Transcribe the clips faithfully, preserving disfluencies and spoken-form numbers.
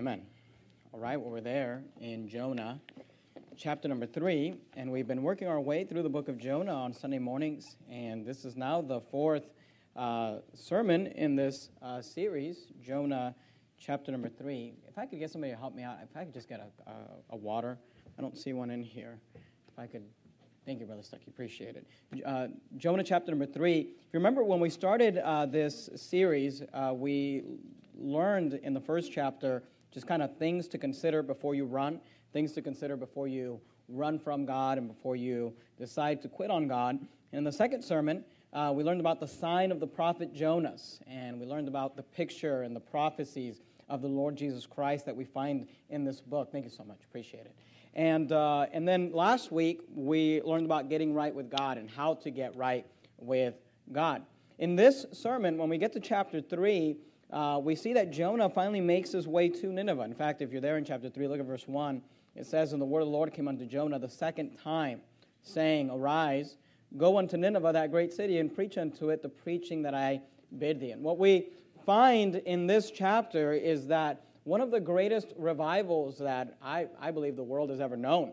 Amen. All right, well, we're there in Jonah, chapter number three, and we've been working our way through the book of Jonah on Sunday mornings, and this is now the fourth uh, sermon in this uh, series, Jonah, chapter number three. If I could get somebody to help me out, if I could just get a, a, a water. I don't see one in here. If I could, thank you, Brother Stuckey, appreciate it. Uh, Jonah, chapter number three. If you remember, when we started uh, this series, uh, we learned in the first chapter just kind of things to consider before you run, things to consider before you run from God and before you decide to quit on God. And in the second sermon, uh, we learned about the sign of the prophet Jonas, and we learned about the picture and the prophecies of the Lord Jesus Christ that we find in this book. Thank you so much. Appreciate it. And, uh, and then last week, we learned about getting right with God and how to get right with God. In this sermon, when we get to chapter three, Uh, we see that Jonah finally makes his way to Nineveh. In fact, if you're there in chapter three, look at verse one. It says, "And the word of the Lord came unto Jonah the second time, saying, Arise, go unto Nineveh, that great city, and preach unto it the preaching that I bid thee." And what we find in this chapter is that one of the greatest revivals that I, I believe the world has ever known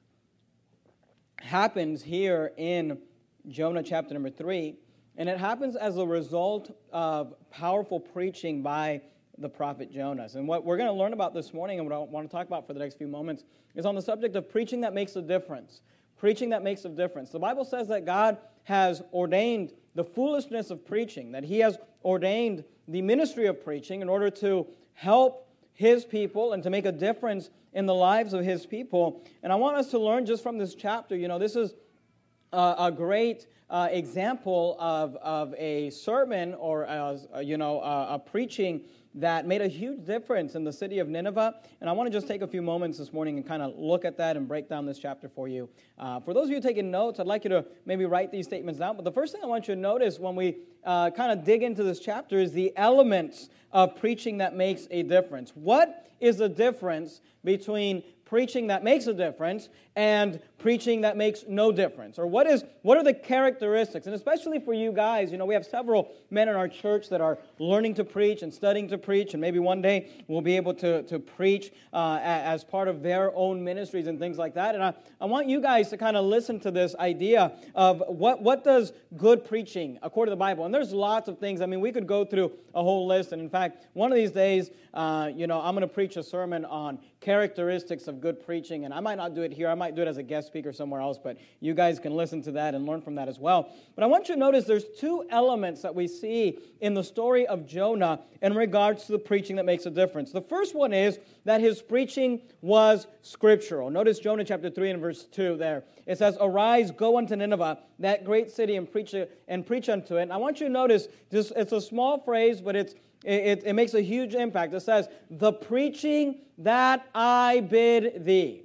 happens here in Jonah chapter number three. And it happens as a result of powerful preaching by the prophet Jonas. And what we're going to learn about this morning and what I want to talk about for the next few moments is on the subject of preaching that makes a difference. Preaching that makes a difference. The Bible says that God has ordained the foolishness of preaching, that He has ordained the ministry of preaching in order to help His people and to make a difference in the lives of His people. And I want us to learn just from this chapter, you know, this is a, a great Uh, example of, of a sermon or, uh, you know, uh, a preaching that made a huge difference in the city of Nineveh. And I want to just take a few moments this morning and kind of look at that and break down this chapter for you. Uh, for those of you taking notes, I'd like you to maybe write these statements down. But the first thing I want you to notice when we uh, kind of dig into this chapter is the elements of preaching that makes a difference. What is the difference between preaching that makes a difference and preaching that makes no difference? Or what is what are the characteristics? And especially for you guys, you know, we have several men in our church that are learning to preach and studying to preach, and maybe one day we'll be able to, to preach uh, as part of their own ministries and things like that. And I, I want you guys to kind of listen to this idea of what, what does good preaching according to the Bible? And there's lots of things. I mean, we could go through a whole list. And in fact, one of these days, uh, you know, I'm going to preach a sermon on characteristics of good preaching. And I might not do it here. I might do it as a guest speaker somewhere else, but you guys can listen to that and learn from that as well. But I want you to notice there's two elements that we see in the story of Jonah in regards to the preaching that makes a difference. The first one is that his preaching was scriptural. Notice Jonah chapter three and verse two there. It says, "Arise, go unto Nineveh, that great city, and preach it, and preach unto it." And I want you to notice this. It's a small phrase, but it's it, it makes a huge impact. It says, "The preaching that I bid thee."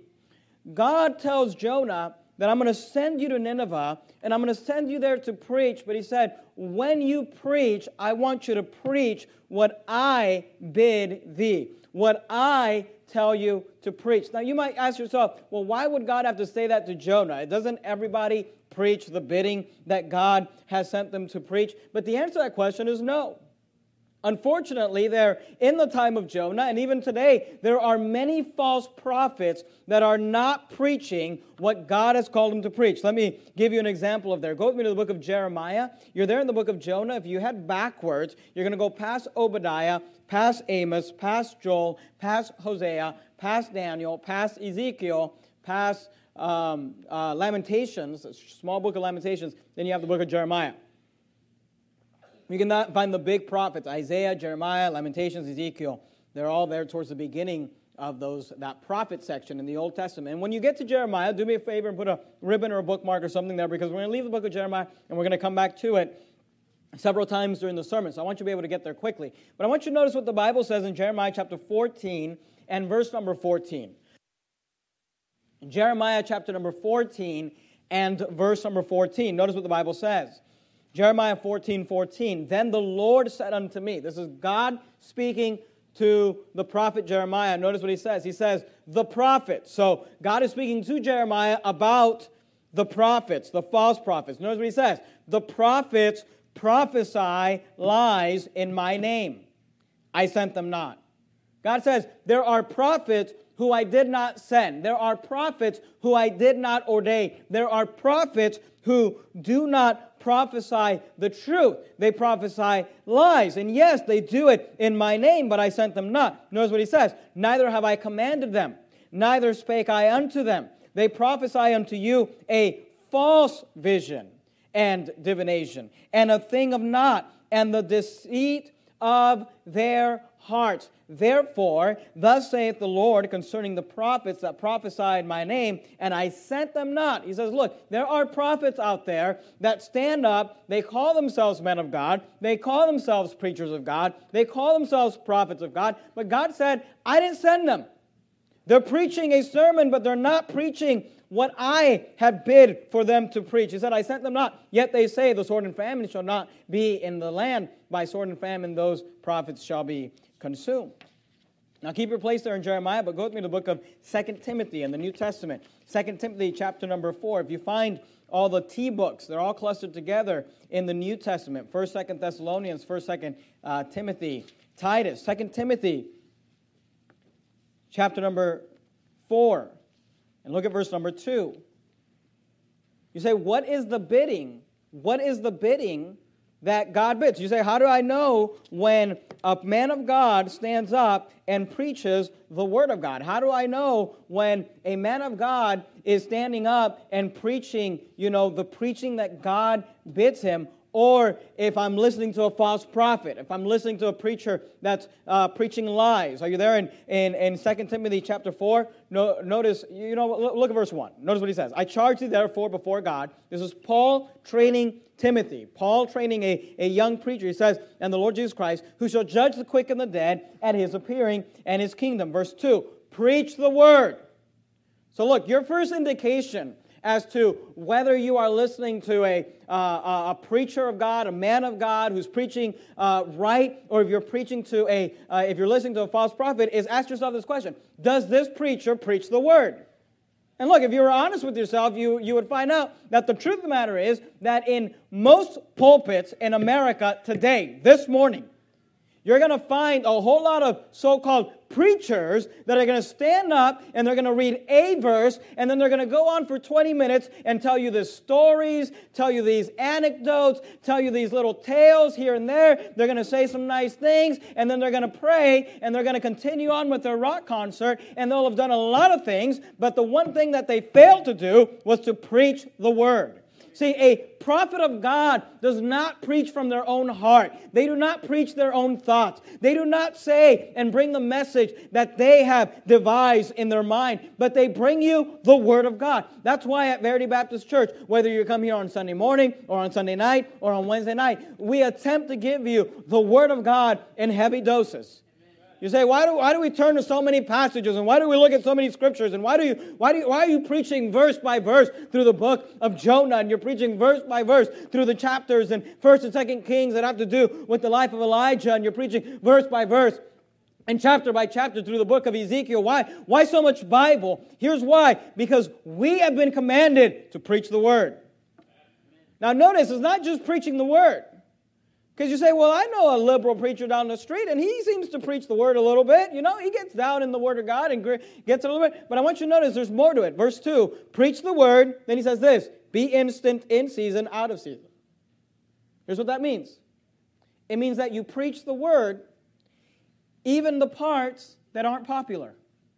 God tells Jonah that I'm going to send you to Nineveh, and I'm going to send you there to preach. But He said, when you preach, I want you to preach what I bid thee, what I tell you to preach. Now, you might ask yourself, well, why would God have to say that to Jonah? Doesn't everybody preach the bidding that God has sent them to preach? But the answer to that question is no. Unfortunately, there in the time of Jonah, and even today, there are many false prophets that are not preaching what God has called them to preach. Let me give you an example of there. Go with me to the book of Jeremiah. You're there in the book of Jonah. If you head backwards, you're going to go past Obadiah, past Amos, past Joel, past Hosea, past Daniel, past Ezekiel, past um, uh, Lamentations, a small book of Lamentations. Then you have the book of Jeremiah. You can not find the big prophets, Isaiah, Jeremiah, Lamentations, Ezekiel. They're all there towards the beginning of those that prophet section in the Old Testament. And when you get to Jeremiah, do me a favor and put a ribbon or a bookmark or something there, because we're going to leave the book of Jeremiah and we're going to come back to it several times during the sermon. So I want you to be able to get there quickly. But I want you to notice what the Bible says in Jeremiah chapter fourteen and verse number fourteen. Jeremiah chapter number fourteen and verse number fourteen. Notice what the Bible says. Jeremiah fourteen fourteen. "Then the Lord said unto me," this is God speaking to the prophet Jeremiah. Notice what He says. He says, "the prophets." So God is speaking to Jeremiah about the prophets, the false prophets. Notice what He says. "The prophets prophesy lies in my name. I sent them not." God says, there are prophets who I did not send. There are prophets who I did not ordain. There are prophets who do not prophesy the truth. They prophesy lies. And yes, they do it in my name, but I sent them not. Notice what he says. Neither have I commanded them, neither spake I unto them. They prophesy unto you a false vision and divination, and a thing of naught, and the deceit of their hearts. Therefore, thus saith the Lord concerning the prophets that prophesy in my name, and I sent them not. He says, look, there are prophets out there that stand up, they call themselves men of God, they call themselves preachers of God, they call themselves prophets of God, but God said, I didn't send them. They're preaching a sermon, but they're not preaching what I have bid for them to preach. He said, I sent them not. Yet they say, the sword and famine shall not be in the land. By sword and famine those prophets shall be consumed. Now keep your place there in Jeremiah, but go with me to the book of Second Timothy in the New Testament. Second Timothy chapter number four. If you find all the T books, they're all clustered together in the New Testament. First, Second Thessalonians, First, Second uh, Timothy, Titus. Second Timothy chapter number four. And look at verse number two. You say, what is the bidding? What is the bidding that God bids? You say, how do I know when a man of God stands up and preaches the Word of God? How do I know when a man of God is standing up and preaching, you know, the preaching that God bids him? Or if I'm listening to a false prophet, if I'm listening to a preacher that's uh, preaching lies. Are you there in, in, in Second Timothy chapter four? No, notice, you know, look at verse one. Notice what he says. I charge thee therefore before God. This is Paul training Timothy. Paul training a, a young preacher. He says, and the Lord Jesus Christ, who shall judge the quick and the dead at his appearing and his kingdom. Verse two, preach the word. So look, your first indication as to whether you are listening to a, uh, a preacher of God, a man of God who's preaching uh, right, or if you're preaching to a, uh, if you're listening to a false prophet, is ask yourself this question: does this preacher preach the word? And look, if you were honest with yourself, you, you would find out that the truth of the matter is that in most pulpits in America today, this morning, you're going to find a whole lot of so-called preachers that are going to stand up and they're going to read a verse and then they're going to go on for twenty minutes and tell you these stories, tell you these anecdotes, tell you these little tales here and there. They're going to say some nice things and then they're going to pray and they're going to continue on with their rock concert, and they'll have done a lot of things, but the one thing that they failed to do was to preach the word. See, a prophet of God does not preach from their own heart. They do not preach their own thoughts. They do not say and bring the message that they have devised in their mind, but they bring you the Word of God. That's why at Verity Baptist Church, whether you come here on Sunday morning or on Sunday night or on Wednesday night, we attempt to give you the Word of God in heavy doses. You say, why do why do we turn to so many passages, and why do we look at so many scriptures, and why do you why do you, why are you preaching verse by verse through the book of Jonah, and you're preaching verse by verse through the chapters and First and Second Kings that have to do with the life of Elijah, and you're preaching verse by verse and chapter by chapter through the book of Ezekiel? Why why so much Bible? Here's why: because we have been commanded to preach the word. Now notice, it's not just preaching the word. Because you say, well, I know a liberal preacher down the street, and he seems to preach the word a little bit. You know, he gets down in the word of God and gets it a little bit. But I want you to notice there's more to it. Verse two, preach the word. Then he says this: be instant in season, out of season. Here's what that means. It means that you preach the word, even the parts that aren't popular,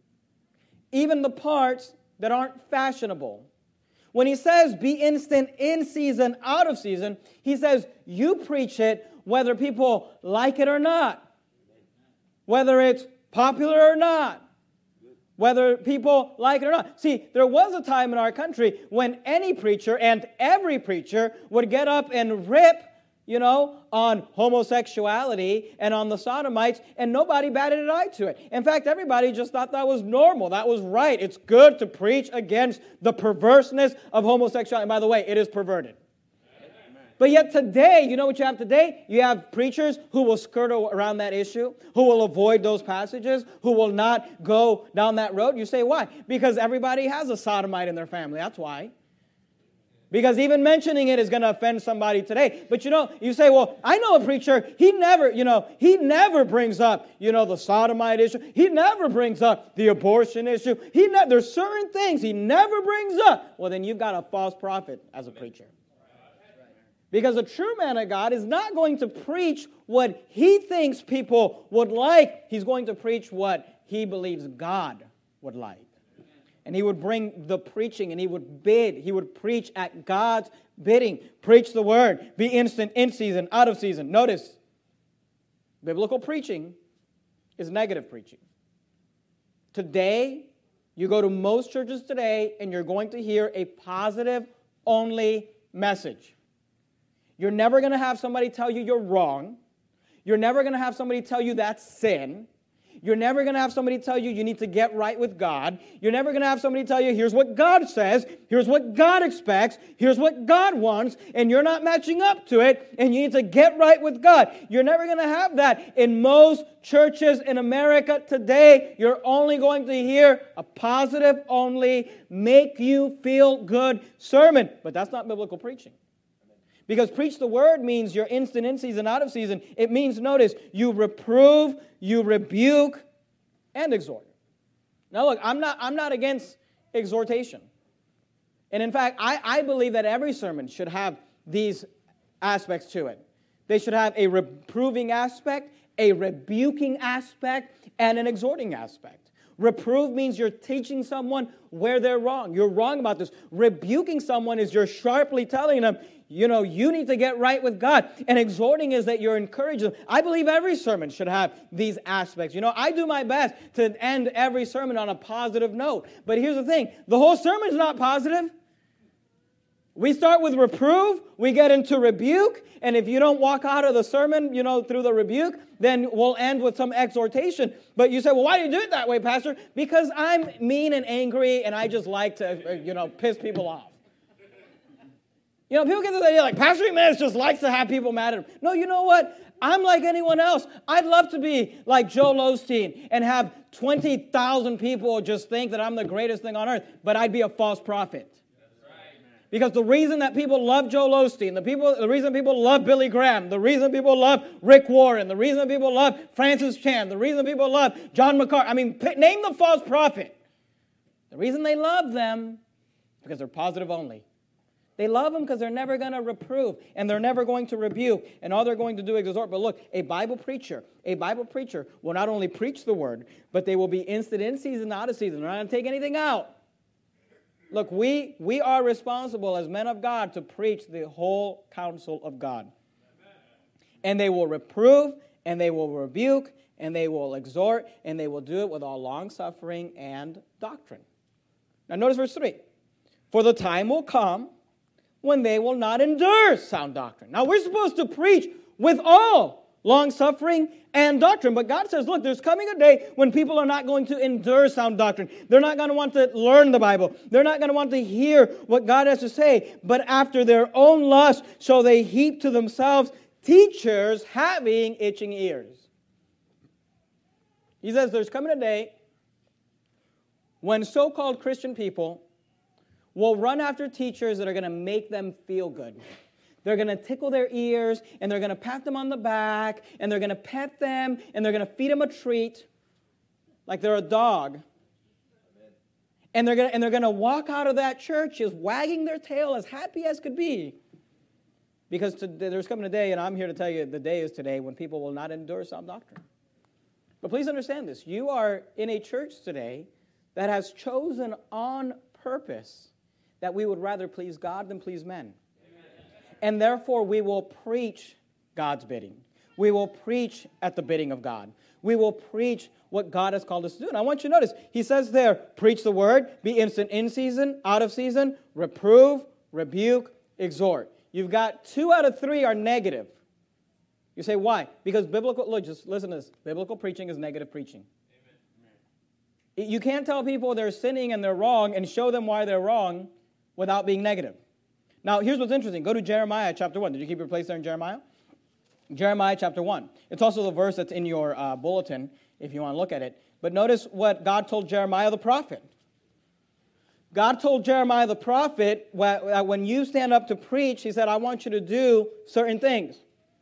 even the parts that aren't fashionable. When he says be instant in season, out of season, he says you preach it whether people like it or not, whether it's popular or not, whether people like it or not. See, there was a time in our country when any preacher and every preacher would get up and rip, you know, on homosexuality and on the sodomites, and nobody batted an eye to it. In fact, everybody just thought that was normal. That was right. It's good to preach against the perverseness of homosexuality. And by the way, it is perverted. Amen. But yet today, you know what you have today? You have preachers who will skirt around that issue, who will avoid those passages, who will not go down that road. You say, why? Because everybody has a sodomite in their family. That's why. Because even mentioning it is going to offend somebody today. But you know, you say, well, I know a preacher, he never, you know, he never brings up, you know, the sodomite issue. He never brings up the abortion issue. He ne- There's certain things he never brings up. Well, then you've got a false prophet as a preacher. Because a true man of God is not going to preach what he thinks people would like. He's going to preach what he believes God would like. And he would bring the preaching and he would bid. He would preach at God's bidding. Preach the word. Be instant, in season, out of season. Notice, biblical preaching is negative preaching. Today, you go to most churches today and you're going to hear a positive only message. You're never going to have somebody tell you you're wrong. You're never going to have somebody tell you that's sin. You're never going to have somebody tell you you need to get right with God. You're never going to have somebody tell you here's what God says, here's what God expects, here's what God wants, and you're not matching up to it, and you need to get right with God. You're never going to have that in most churches in America today. You're only going to hear a positive only, make you feel good sermon. But that's not biblical preaching. Because preach the word means you're instant in season, out of season. It means, notice, you reprove, you rebuke, and exhort. Now look, I'm not, I'm not against exhortation. And in fact, I, I believe that every sermon should have these aspects to it. They should have a reproving aspect, a rebuking aspect, and an exhorting aspect. Reprove means you're teaching someone where they're wrong. You're wrong about this. Rebuking someone is you're sharply telling them, you know, you need to get right with God. And exhorting is that you're encouraging them. I believe every sermon should have these aspects. You know, I do my best to end every sermon on a positive note. But here's the thing. The whole sermon is not positive. We start with reprove, we get into rebuke, and if you don't walk out of the sermon, you know, through the rebuke, then we'll end with some exhortation. But you say, well, why do you do it that way, Pastor? Because I'm mean and angry, and I just like to, you know, piss people off. You know, people get this idea like, Pastor McManus just likes to have people mad at him. No, you know what? I'm like anyone else. I'd love to be like Joel Osteen and have twenty thousand people just think that I'm the greatest thing on earth, but I'd be a false prophet. Because the reason that people love Joel Osteen, the people, the reason people love Billy Graham, the reason people love Rick Warren, the reason people love Francis Chan, the reason people love John MacArthur, I mean, pick, name the false prophet. The reason they love them is because they're positive only. They love them because they're never going to reprove, and they're never going to rebuke, and all they're going to do is exhort. But look, a Bible preacher, a Bible preacher will not only preach the word, but they will be instant in season, out of season. They're not going to take anything out. Look, we, we are responsible as men of God to preach the whole counsel of God. And they will reprove, and they will rebuke, and they will exhort, and they will do it with all long-suffering and doctrine. Now notice verse three. For the time will come when they will not endure sound doctrine. Now we're supposed to preach with all long-suffering and doctrine. But God says, look, there's coming a day when people are not going to endure sound doctrine. They're not going to want to learn the Bible. They're not going to want to hear what God has to say. But after their own lust, so they heap to themselves teachers having itching ears. He says there's coming a day when so-called Christian people will run after teachers that are going to make them feel good. They're going to tickle their ears, and they're going to pat them on the back, and they're going to pet them, and they're going to feed them a treat like they're a dog. And they're going to, and they're going to walk out of that church just wagging their tail as happy as could be. Because to, there's coming a day, and I'm here to tell you the day is today, when people will not endure sound doctrine. But please understand this. You are in a church today that has chosen on purpose that we would rather please God than please men. And therefore, we will preach God's bidding. We will preach at the bidding of God. We will preach what God has called us to do. And I want you to notice, he says there, preach the word, be instant in season, out of season, reprove, rebuke, exhort. You've got two out of three are negative. You say, why? Because biblical, look, just listen to this. Biblical preaching is negative preaching. Amen. You can't tell people they're sinning and they're wrong and show them why they're wrong without being negative. Now, here's what's interesting. Go to Jeremiah chapter one. Did you keep your place there in Jeremiah? Jeremiah chapter one. It's also the verse that's in your uh, bulletin if you want to look at it. But notice what God told Jeremiah the prophet. God told Jeremiah the prophet that when you stand up to preach, he said, I want you to do certain things.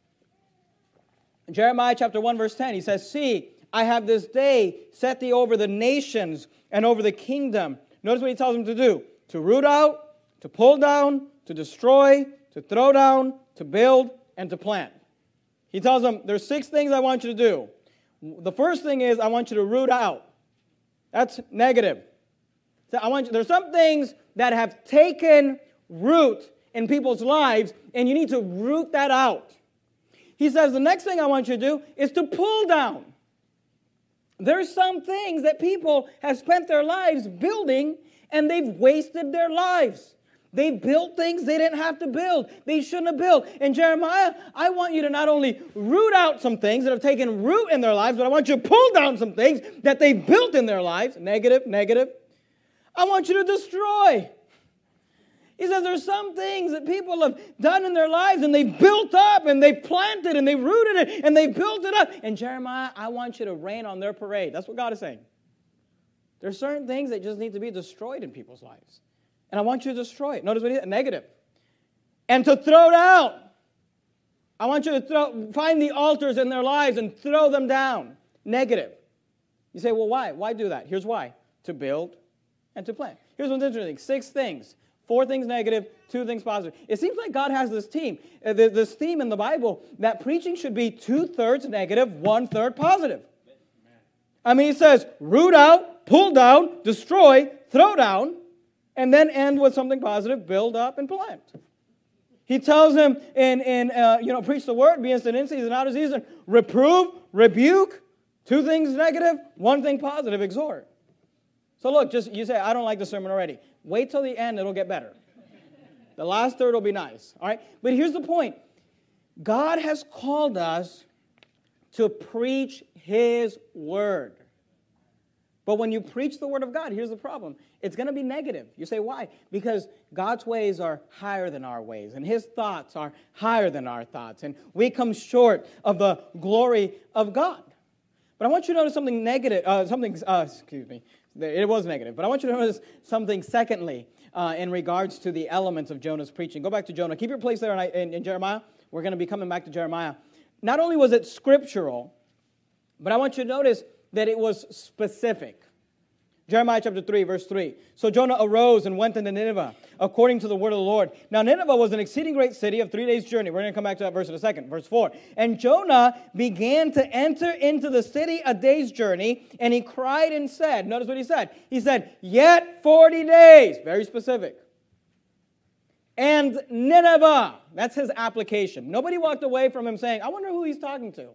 Jeremiah chapter one, verse ten, he says, see, I have this day set thee over the nations and over the kingdom. Notice what he tells him to do. To root out, to pull down, to destroy, to throw down, to build, and to plant. He tells them, there's six things I want you to do. The first thing is I want you to root out. That's negative. So I want you, there's some things that have taken root in people's lives, and you need to root that out. He says the next thing I want you to do is to pull down. There's some things that people have spent their lives building, and they've wasted their lives. They built things they didn't have to build. They shouldn't have built. And Jeremiah, I want you to not only root out some things that have taken root in their lives, but I want you to pull down some things that they've built in their lives. Negative, negative. I want you to destroy. He says there's some things that people have done in their lives, and they've built up, and they've planted, and they've rooted it, and they've built it up. And Jeremiah, I want you to rain on their parade. That's what God is saying. There's certain things that just need to be destroyed in people's lives. And I want you to destroy it. Notice what he said, negative. And to throw down. I want you to throw, find the altars in their lives and throw them down. Negative. You say, well, why? Why do that? Here's why. To build and to plant. Here's what's interesting. Six things. Four things negative, two things positive. It seems like God has this theme, uh, this theme in the Bible that preaching should be two-thirds negative, one-third positive. I mean, he says, root out, pull down, destroy, throw down, and then end with something positive, build up and plant. He tells him in, in uh, you know, preach the word, be instant in season, out of season, reprove, rebuke, two things negative, one thing positive, exhort. So look, just you say, I don't like the sermon already. Wait till the end, it'll get better. The last third will be nice, all right? But here's the point. God has called us to preach His word. But when you preach the word of God, here's the problem. It's going to be negative. You say, why? Because God's ways are higher than our ways, and His thoughts are higher than our thoughts, and we come short of the glory of God. But I want you to notice something negative, uh, something, uh, excuse me, it was negative. But I want you to notice something secondly uh, in regards to the elements of Jonah's preaching. Go back to Jonah. Keep your place there in, in, in Jeremiah. We're going to be coming back to Jeremiah. Not only was it scriptural, but I want you to notice that it was specific. Jeremiah chapter three, verse three. So Jonah arose and went into Nineveh, according to the word of the Lord. Now Nineveh was an exceeding great city of three days' journey. We're going to come back to that verse in a second. Verse four. And Jonah began to enter into the city a day's journey, and he cried and said, notice what he said. He said, yet forty days. Very specific. And Nineveh. That's his application. Nobody walked away from him saying, I wonder who he's talking to.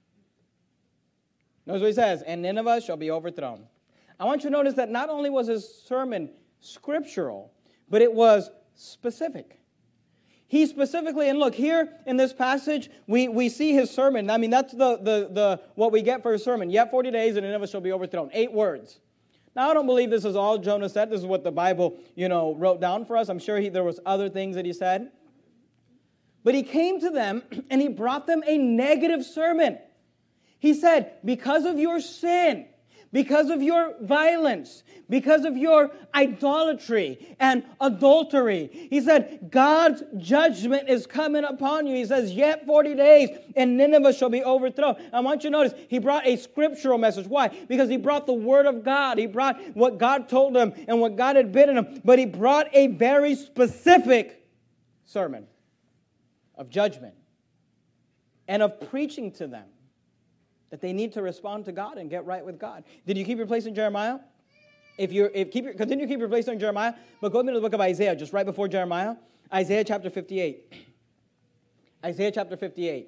Notice what he says. And Nineveh shall be overthrown. I want you to notice that not only was his sermon scriptural, but it was specific. He specifically, and look, here in this passage, we, we see his sermon. I mean, that's the, the, the what we get for his sermon. Yet forty days and Nineveh shall be overthrown. Eight words. Now, I don't believe this is all Jonah said. This is what the Bible, you know, wrote down for us. I'm sure he, there was other things that he said. But he came to them, and he brought them a negative sermon. He said, because of your sin, because of your violence, because of your idolatry and adultery. He said, God's judgment is coming upon you. He says, yet forty days and Nineveh shall be overthrown. I want you to notice, he brought a scriptural message. Why? Because he brought the word of God. He brought what God told him and what God had bidden him. But he brought a very specific sermon of judgment and of preaching to them that they need to respond to God and get right with God. Did you keep your place in Jeremiah? If you if keep your, continue to keep your place in Jeremiah, but go into the book of Isaiah, just right before Jeremiah. Isaiah chapter fifty-eight. Isaiah chapter fifty-eight.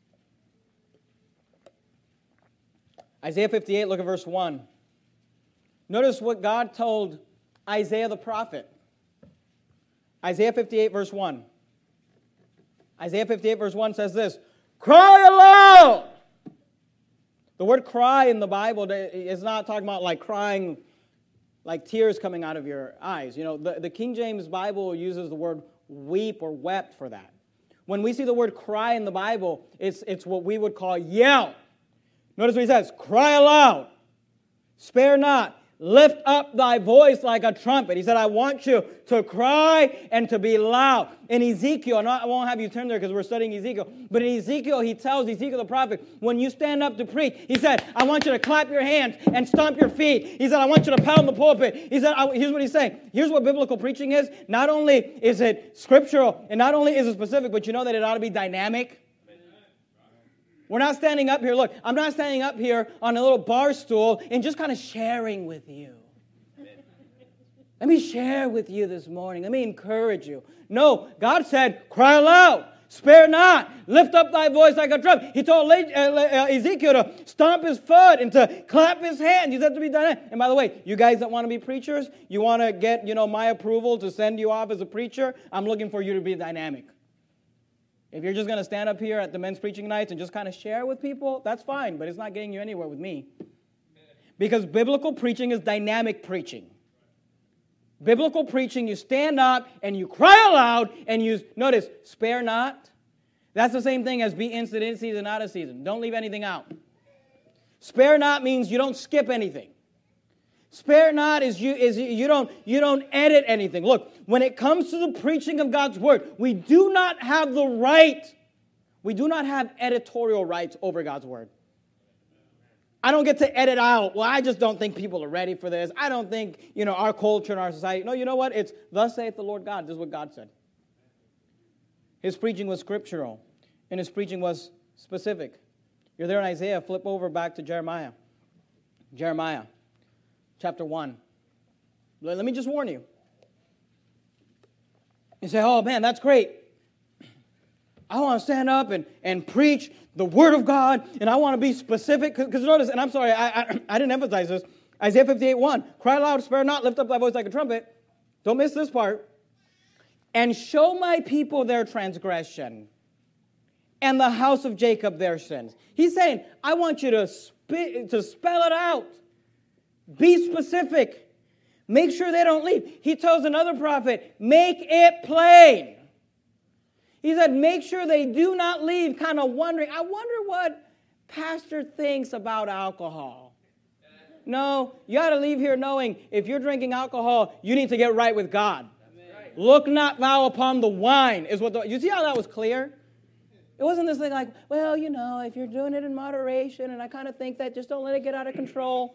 Isaiah fifty-eight, look at verse one. Notice what God told Isaiah the prophet. Isaiah fifty-eight, verse one. Isaiah fifty-eight, verse one says this, cry aloud! The word cry in the Bible is not talking about like crying, like tears coming out of your eyes. You know, the, the King James Bible uses the word weep or wept for that. When we see the word cry in the Bible, it's, it's what we would call yell. Notice what he says, cry aloud, spare not, lift up thy voice like a trumpet. He said, I want you to cry and to be loud. In Ezekiel, and I won't have you turn there because we're studying Ezekiel, but in Ezekiel, he tells Ezekiel the prophet, when you stand up to preach, he said, I want you to clap your hands and stomp your feet. He said, I want you to pound the pulpit. He said, I, here's what he's saying. Here's what biblical preaching is. Not only is it scriptural, and not only is it specific, but you know that it ought to be dynamic. We're not standing up here. Look, I'm not standing up here on a little bar stool and just kind of sharing with you. Let me share with you this morning. Let me encourage you. No, God said, cry aloud, spare not, lift up thy voice like a trumpet. He told Ezekiel to stomp his foot and to clap his hands. He said to be dynamic. And by the way, you guys that want to be preachers, you want to get, you know, my approval to send you off as a preacher, I'm looking for you to be dynamic. If you're just going to stand up here at the men's preaching nights and just kind of share with people, that's fine, but it's not getting you anywhere with me. Because biblical preaching is dynamic preaching. Biblical preaching, you stand up and you cry aloud and you, notice, spare not. That's the same thing as be instant in season, out of season. Don't leave anything out. Spare not means you don't skip anything. Spare not is you is you don't you don't edit anything. Look, when it comes to the preaching of God's word, we do not have the right. We do not have editorial rights over God's word. I don't get to edit out. Well, I just don't think people are ready for this. I don't think, you know, our culture and our society. No, you know what? It's thus saith the Lord God. This is what God said. His preaching was scriptural, and his preaching was specific. You're there in Isaiah. Flip over back to Jeremiah. Jeremiah. Chapter one. Let me just warn you. You say, oh man, that's great. I want to stand up and, and preach the Word of God, and I want to be specific. Because notice, and I'm sorry, I, I, I didn't emphasize this. Isaiah fifty-eight one. Cry loud, spare not, lift up thy voice like a trumpet. Don't miss this part. And show my people their transgression, and the house of Jacob their sins. He's saying, I want you to, spe- to spell it out. Be specific. Make sure they don't leave. He tells another prophet, make it plain. He said, make sure they do not leave kind of wondering, I wonder what pastor thinks about alcohol. No, you got to leave here knowing if you're drinking alcohol, you need to get right with God. Amen. Look not thou upon the wine is what the, you see how that was clear? It wasn't this thing like, well, you know, if you're doing it in moderation, and I kind of think that just don't let it get out of control.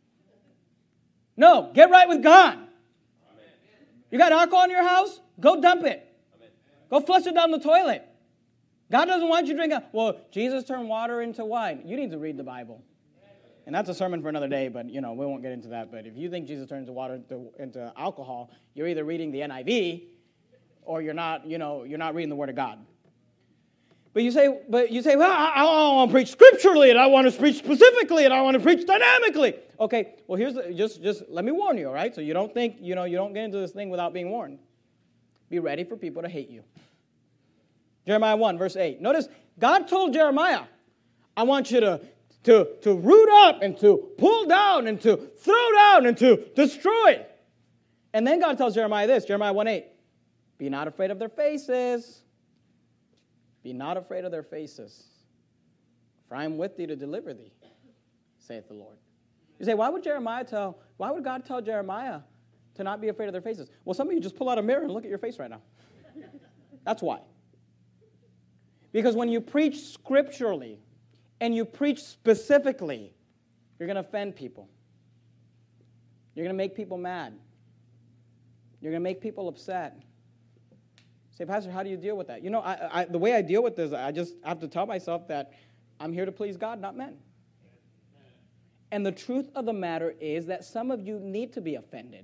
No, get right with God. Amen. You got alcohol in your house? Go dump it. Amen. Go flush it down the toilet. God doesn't want you drinking. Well, Jesus turned water into wine. You need to read the Bible. And that's a sermon for another day, but, you know, we won't get into that. But if you think Jesus turns the water into, into alcohol, you're either reading the N I V or you're not, you know, you're not reading the Word of God. But you say, but you say, well, I, I want to preach scripturally, and I want to preach specifically, and I want to preach dynamically. Okay, well, here's the, just just let me warn you, all right? So you don't think, you know, you don't get into this thing without being warned. Be ready for people to hate you. Jeremiah one, verse eight. Notice God told Jeremiah, I want you to to to root up and to pull down and to throw down and to destroy. And then God tells Jeremiah this, Jeremiah one eight. Be not afraid of their faces. Be not afraid of their faces, for I am with thee to deliver thee, saith the Lord. You say, why would Jeremiah tell, why would God tell Jeremiah to not be afraid of their faces? Well, some of you just pull out a mirror and look at your face right now. That's why. Because when you preach scripturally and you preach specifically, you're going to offend people. You're going to make people mad. You're going to make people upset. Say, Pastor, how do you deal with that? You know, I, I, the way I deal with this, I just have to tell myself that I'm here to please God, not men. And the truth of the matter is that some of you need to be offended.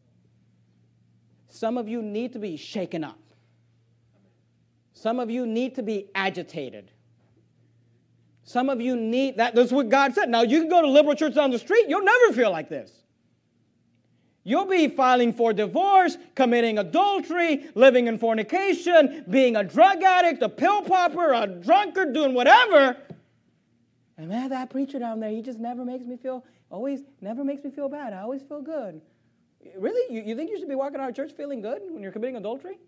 Some of you need to be shaken up. Some of you need to be agitated. Some of you need, that, that's what God said. Now, you can go to liberal church down the street, you'll never feel like this. You'll be filing for divorce, committing adultery, living in fornication, being a drug addict, a pill popper, a drunkard, doing whatever. And man, that preacher down there, he just never makes me feel, always never makes me feel bad. I always feel good. Really? You, you think you should be walking out of church feeling good when you're committing adultery?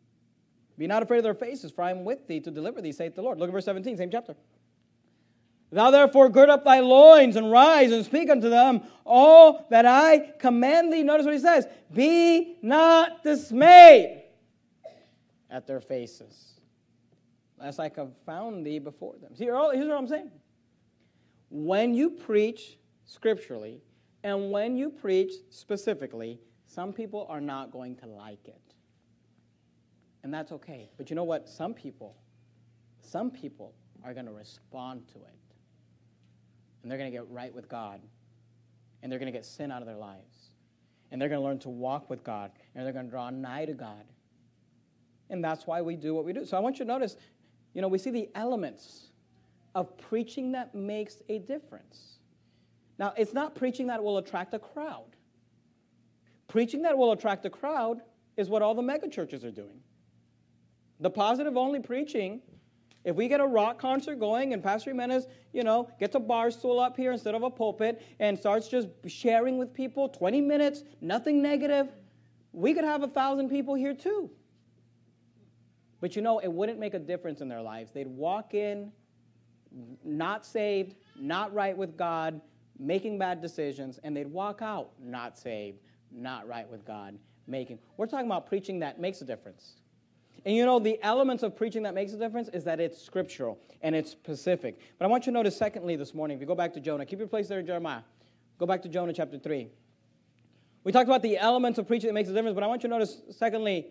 Be not afraid of their faces, for I am with thee to deliver thee, saith the Lord. Look at verse seventeen, same chapter. Thou therefore gird up thy loins and rise and speak unto them all that I command thee. Notice what he says. Be not dismayed at their faces, lest I confound thee before them. See, here's what I'm saying. When you preach scripturally and when you preach specifically, some people are not going to like it. And that's okay. But you know what? Some people, some people are going to respond to it. And they're going to get right with God. And they're going to get sin out of their lives. And they're going to learn to walk with God. And they're going to draw nigh to God. And that's why we do what we do. So I want you to notice, you know, we see the elements of preaching that makes a difference. Now, it's not preaching that will attract a crowd. Preaching that will attract a crowd is what all the mega churches are doing. The positive-only preaching, if we get a rock concert going and Pastor Jimenez, you know, gets a bar stool up here instead of a pulpit and starts just sharing with people, twenty minutes, nothing negative, we could have a thousand people here too. But you know, it wouldn't make a difference in their lives. They'd walk in, not saved, not right with God, making bad decisions, and they'd walk out not saved, not right with God, making. We're talking about preaching that makes a difference. And you know, the elements of preaching that makes a difference is that it's scriptural and it's specific. But I want you to notice, secondly, this morning, if you go back to Jonah, keep your place there in Jeremiah. Go back to Jonah chapter three. We talked about the elements of preaching that makes a difference, but I want you to notice, secondly,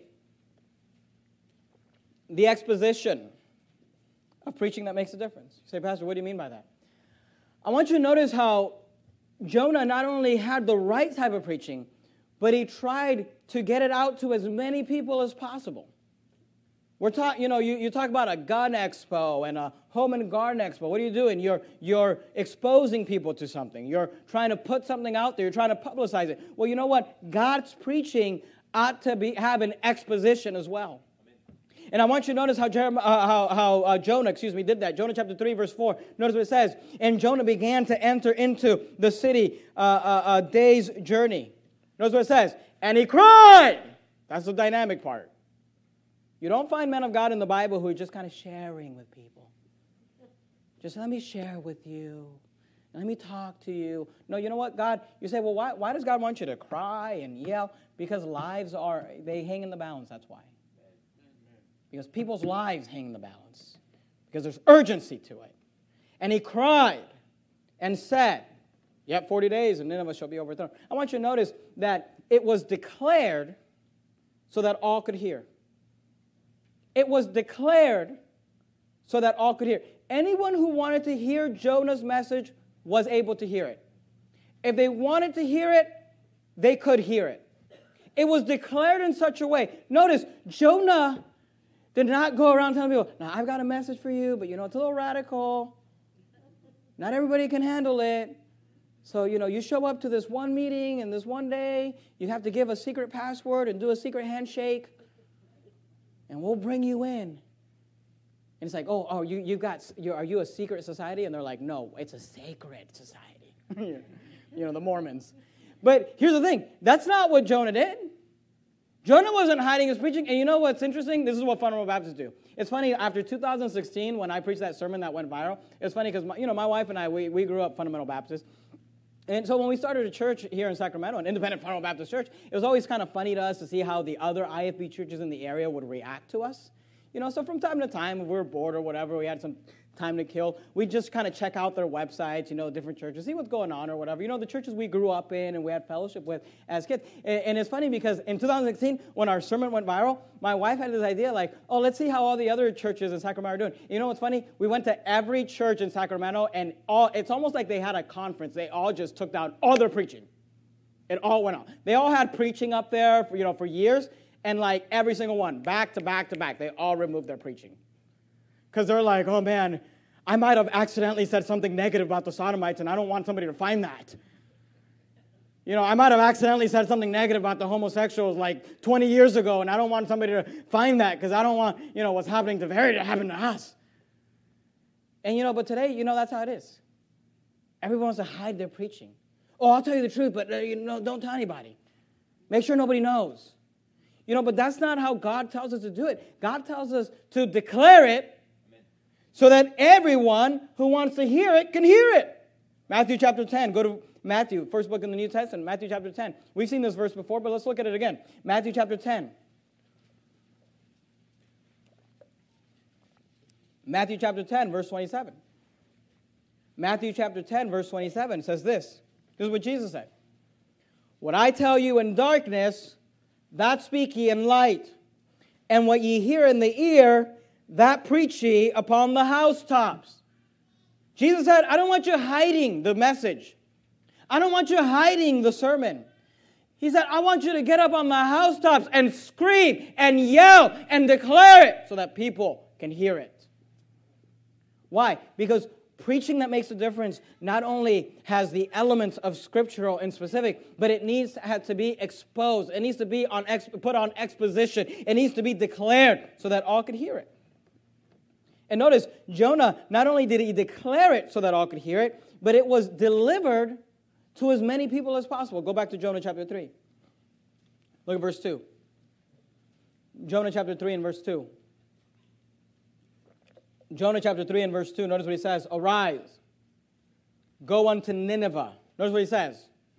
the exposition of preaching that makes a difference. You say, Pastor, what do you mean by that? I want you to notice how Jonah not only had the right type of preaching, but he tried to get it out to as many people as possible. We're talking, you know, you, you talk about a gun expo and a home and garden expo. What are you doing? You're, you're exposing people to something. You're trying to put something out there. You're trying to publicize it. Well, you know what? God's preaching ought to be have an exposition as well. And I want you to notice how, Jeremiah, uh, how, how uh, Jonah, excuse me, did that. Jonah chapter three, verse four. Notice what it says. And Jonah began to enter into the city uh, uh, a day's journey. Notice what it says. And he cried. That's the dynamic part. You don't find men of God in the Bible who are just kind of sharing with people. Just let me share with you. Let me talk to you. No, you know what, God? You say, well, why, why does God want you to cry and yell? Because lives are, they hang in the balance, that's why. Because people's lives hang in the balance. Because there's urgency to it. And he cried and said, yet forty days and Nineveh shall be overthrown. I want you to notice that it was declared so that all could hear. It was declared so that all could hear. Anyone who wanted to hear Jonah's message was able to hear it. If they wanted to hear it, they could hear it. It was declared in such a way. Notice, Jonah did not go around telling people, now I've got a message for you, but you know, it's a little radical. Not everybody can handle it. So, you know, you show up to this one meeting and this one day, you have to give a secret password and do a secret handshake. And we'll bring you in. And it's like, oh, oh, you, you've got, you're, are you a secret society? And they're like, no, it's a sacred society. You know, the Mormons. But here's the thing. That's not what Jonah did. Jonah wasn't hiding his preaching. And you know what's interesting? This is what fundamental Baptists do. It's funny, after two thousand sixteen, when I preached that sermon that went viral, it's funny because, you know, my wife and I, we, we grew up fundamental Baptists. And so when we started a church here in Sacramento, an independent fundamental Baptist church, it was always kind of funny to us to see how the other I F B churches in the area would react to us. You know, so from time to time, if we were bored or whatever, we had some time to kill, we'd just kind of check out their websites, you know, different churches, see what's going on or whatever. You know, the churches we grew up in and we had fellowship with as kids. And, and it's funny because in two thousand sixteen, when our sermon went viral, my wife had this idea like, oh, let's see how all the other churches in Sacramento are doing. You know what's funny? We went to every church in Sacramento, and all it's almost like they had a conference. They all just took down all their preaching. It all went on. They all had preaching up there, for, you know, for years, and like every single one, back to back to back, they all removed their preaching. Because they're like, oh, man, I might have accidentally said something negative about the Sodomites, and I don't want somebody to find that. You know, I might have accidentally said something negative about the homosexuals like twenty years ago, and I don't want somebody to find that because I don't want, you know, what's happening to Harry to happen to us. And, you know, but today, you know, that's how it is. Everyone wants to hide their preaching. Oh, I'll tell you the truth, but, uh, you know, don't tell anybody. Make sure nobody knows. You know, but that's not how God tells us to do it. God tells us to declare it so that everyone who wants to hear it can hear it. Matthew chapter ten. Go to Matthew, first book in the New Testament, Matthew chapter ten. We've seen this verse before, but let's look at it again. Matthew chapter ten. Matthew chapter ten, verse twenty-seven. Matthew chapter ten, verse twenty-seven says this. This is what Jesus said. What I tell you in darkness, that speak ye in light. And what ye hear in the ear, that preach ye upon the housetops. Jesus said, I don't want you hiding the message. I don't want you hiding the sermon. He said, I want you to get up on the housetops and scream and yell and declare it so that people can hear it. Why? Because preaching that makes a difference not only has the elements of scriptural and specific, but it needs to, have to be exposed. It needs to be on ex, put on exposition. It needs to be declared so that all could hear it. And notice, Jonah, not only did he declare it so that all could hear it, but it was delivered to as many people as possible. Go back to Jonah chapter three. Look at verse two. Jonah chapter three and verse two. Jonah chapter three and verse two, notice what he says. Arise, go unto Nineveh. Notice what he says.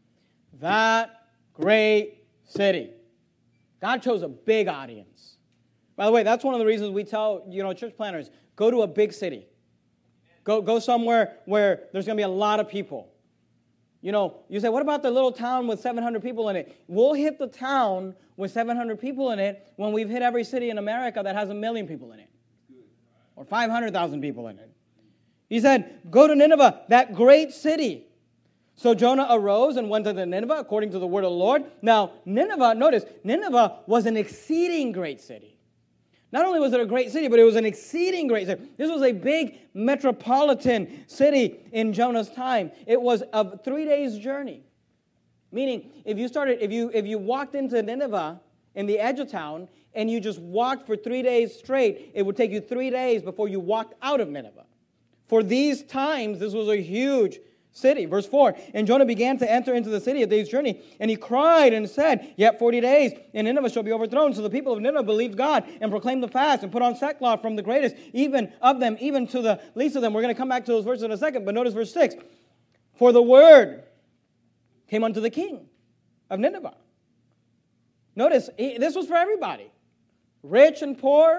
That great city. God chose a big audience. By the way, that's one of the reasons we tell, you know, church planners, go to a big city. Go, go somewhere where there's going to be a lot of people. You know, you say, what about the little town with seven hundred people in it? We'll hit the town with seven hundred people in it when we've hit every city in America that has a million people in it. Or five hundred thousand people in it. He said, go to Nineveh, that great city. So Jonah arose and went to the Nineveh according to the word of the Lord. Now, Nineveh, notice, Nineveh was an exceeding great city. Not only was it a great city, but it was an exceeding great city. This was a big metropolitan city in Jonah's time. It was a three days journey. Meaning, if you started, if you if you walked into Nineveh in the edge of town, and you just walked for three days straight, it would take you three days before you walked out of Nineveh. For these times, this was a huge city. Verse four, and Jonah began to enter into the city a day's journey, and he cried and said, yet forty days, and Nineveh shall be overthrown. So the people of Nineveh believed God and proclaimed the fast and put on sackcloth from the greatest, even of them, even to the least of them. We're going to come back to those verses in a second, but notice verse six. For the word came unto the king of Nineveh. Notice, this was for everybody. Rich and poor,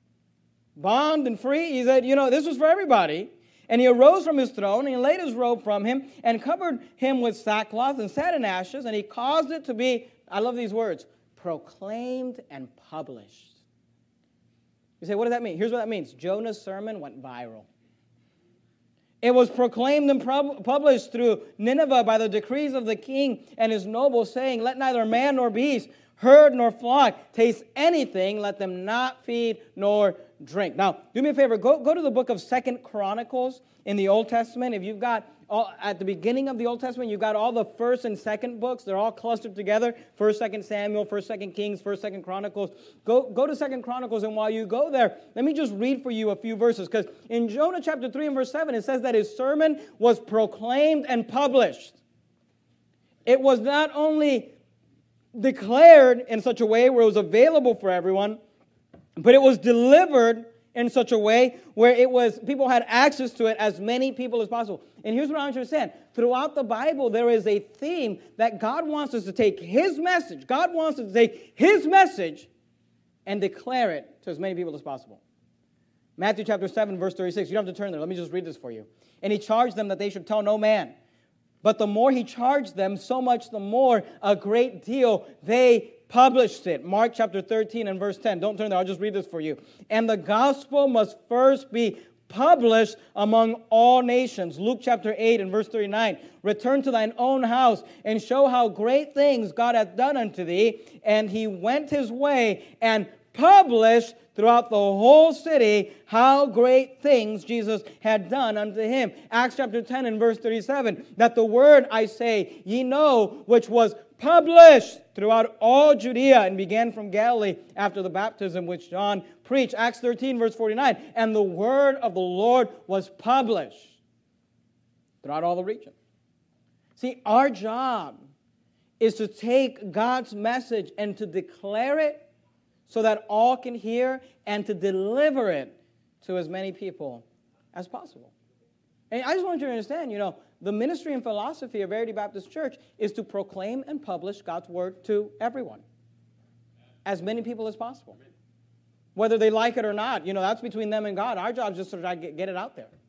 bond and free. He said, you know, this was for everybody. And he arose from his throne, and he laid his robe from him, and covered him with sackcloth, and sat in ashes, and he caused it to be, I love these words, proclaimed and published. You say, what does that mean? Here's what that means. Jonah's sermon went viral. It was proclaimed and pub- published through Nineveh by the decrees of the king and his nobles, saying, let neither man nor beast, herd nor flock taste anything, let them not feed nor drink. Now, do me a favor, go, go to the book of Second Chronicles in the Old Testament. If you've got, all, at the beginning of the Old Testament, you've got all the first and second books. They're all clustered together. First, Second Samuel, First, Second Kings, First, Second Chronicles. Go, go to Second Chronicles, and while you go there, let me just read for you a few verses. Because in Jonah chapter three and verse seven, it says that his sermon was proclaimed and published. It was not only declared in such a way where it was available for everyone, but it was delivered in such a way where it was people had access to it, as many people as possible. And here's what I want you to understand. Throughout the Bible, there is a theme that God wants us to take His message. God wants us to take His message and declare it to as many people as possible. Matthew chapter seven, verse thirty-six. You don't have to turn there. Let me just read this for you. And he charged them that they should tell no man. But the more he charged them, so much the more, a great deal, they published it. Mark chapter thirteen and verse ten. Don't turn there. I'll just read this for you. And the gospel must first be published among all nations. Luke chapter eight and verse thirty-nine. Return to thine own house and show how great things God hath done unto thee. And he went his way and published throughout the whole city how great things Jesus had done unto him. Acts chapter ten and verse thirty-seven, that the word, I say, ye know, which was published throughout all Judea and began from Galilee after the baptism which John preached. Acts thirteen verse forty-nine, and the word of the Lord was published throughout all the region. See, our job is to take God's message and to declare it so that all can hear, and to deliver it to as many people as possible. And I just want you to understand, you know, the ministry and philosophy of Verity Baptist Church is to proclaim and publish God's word to everyone, as many people as possible. Whether they like it or not, you know, that's between them and God. Our job is just to try to get, get it out there.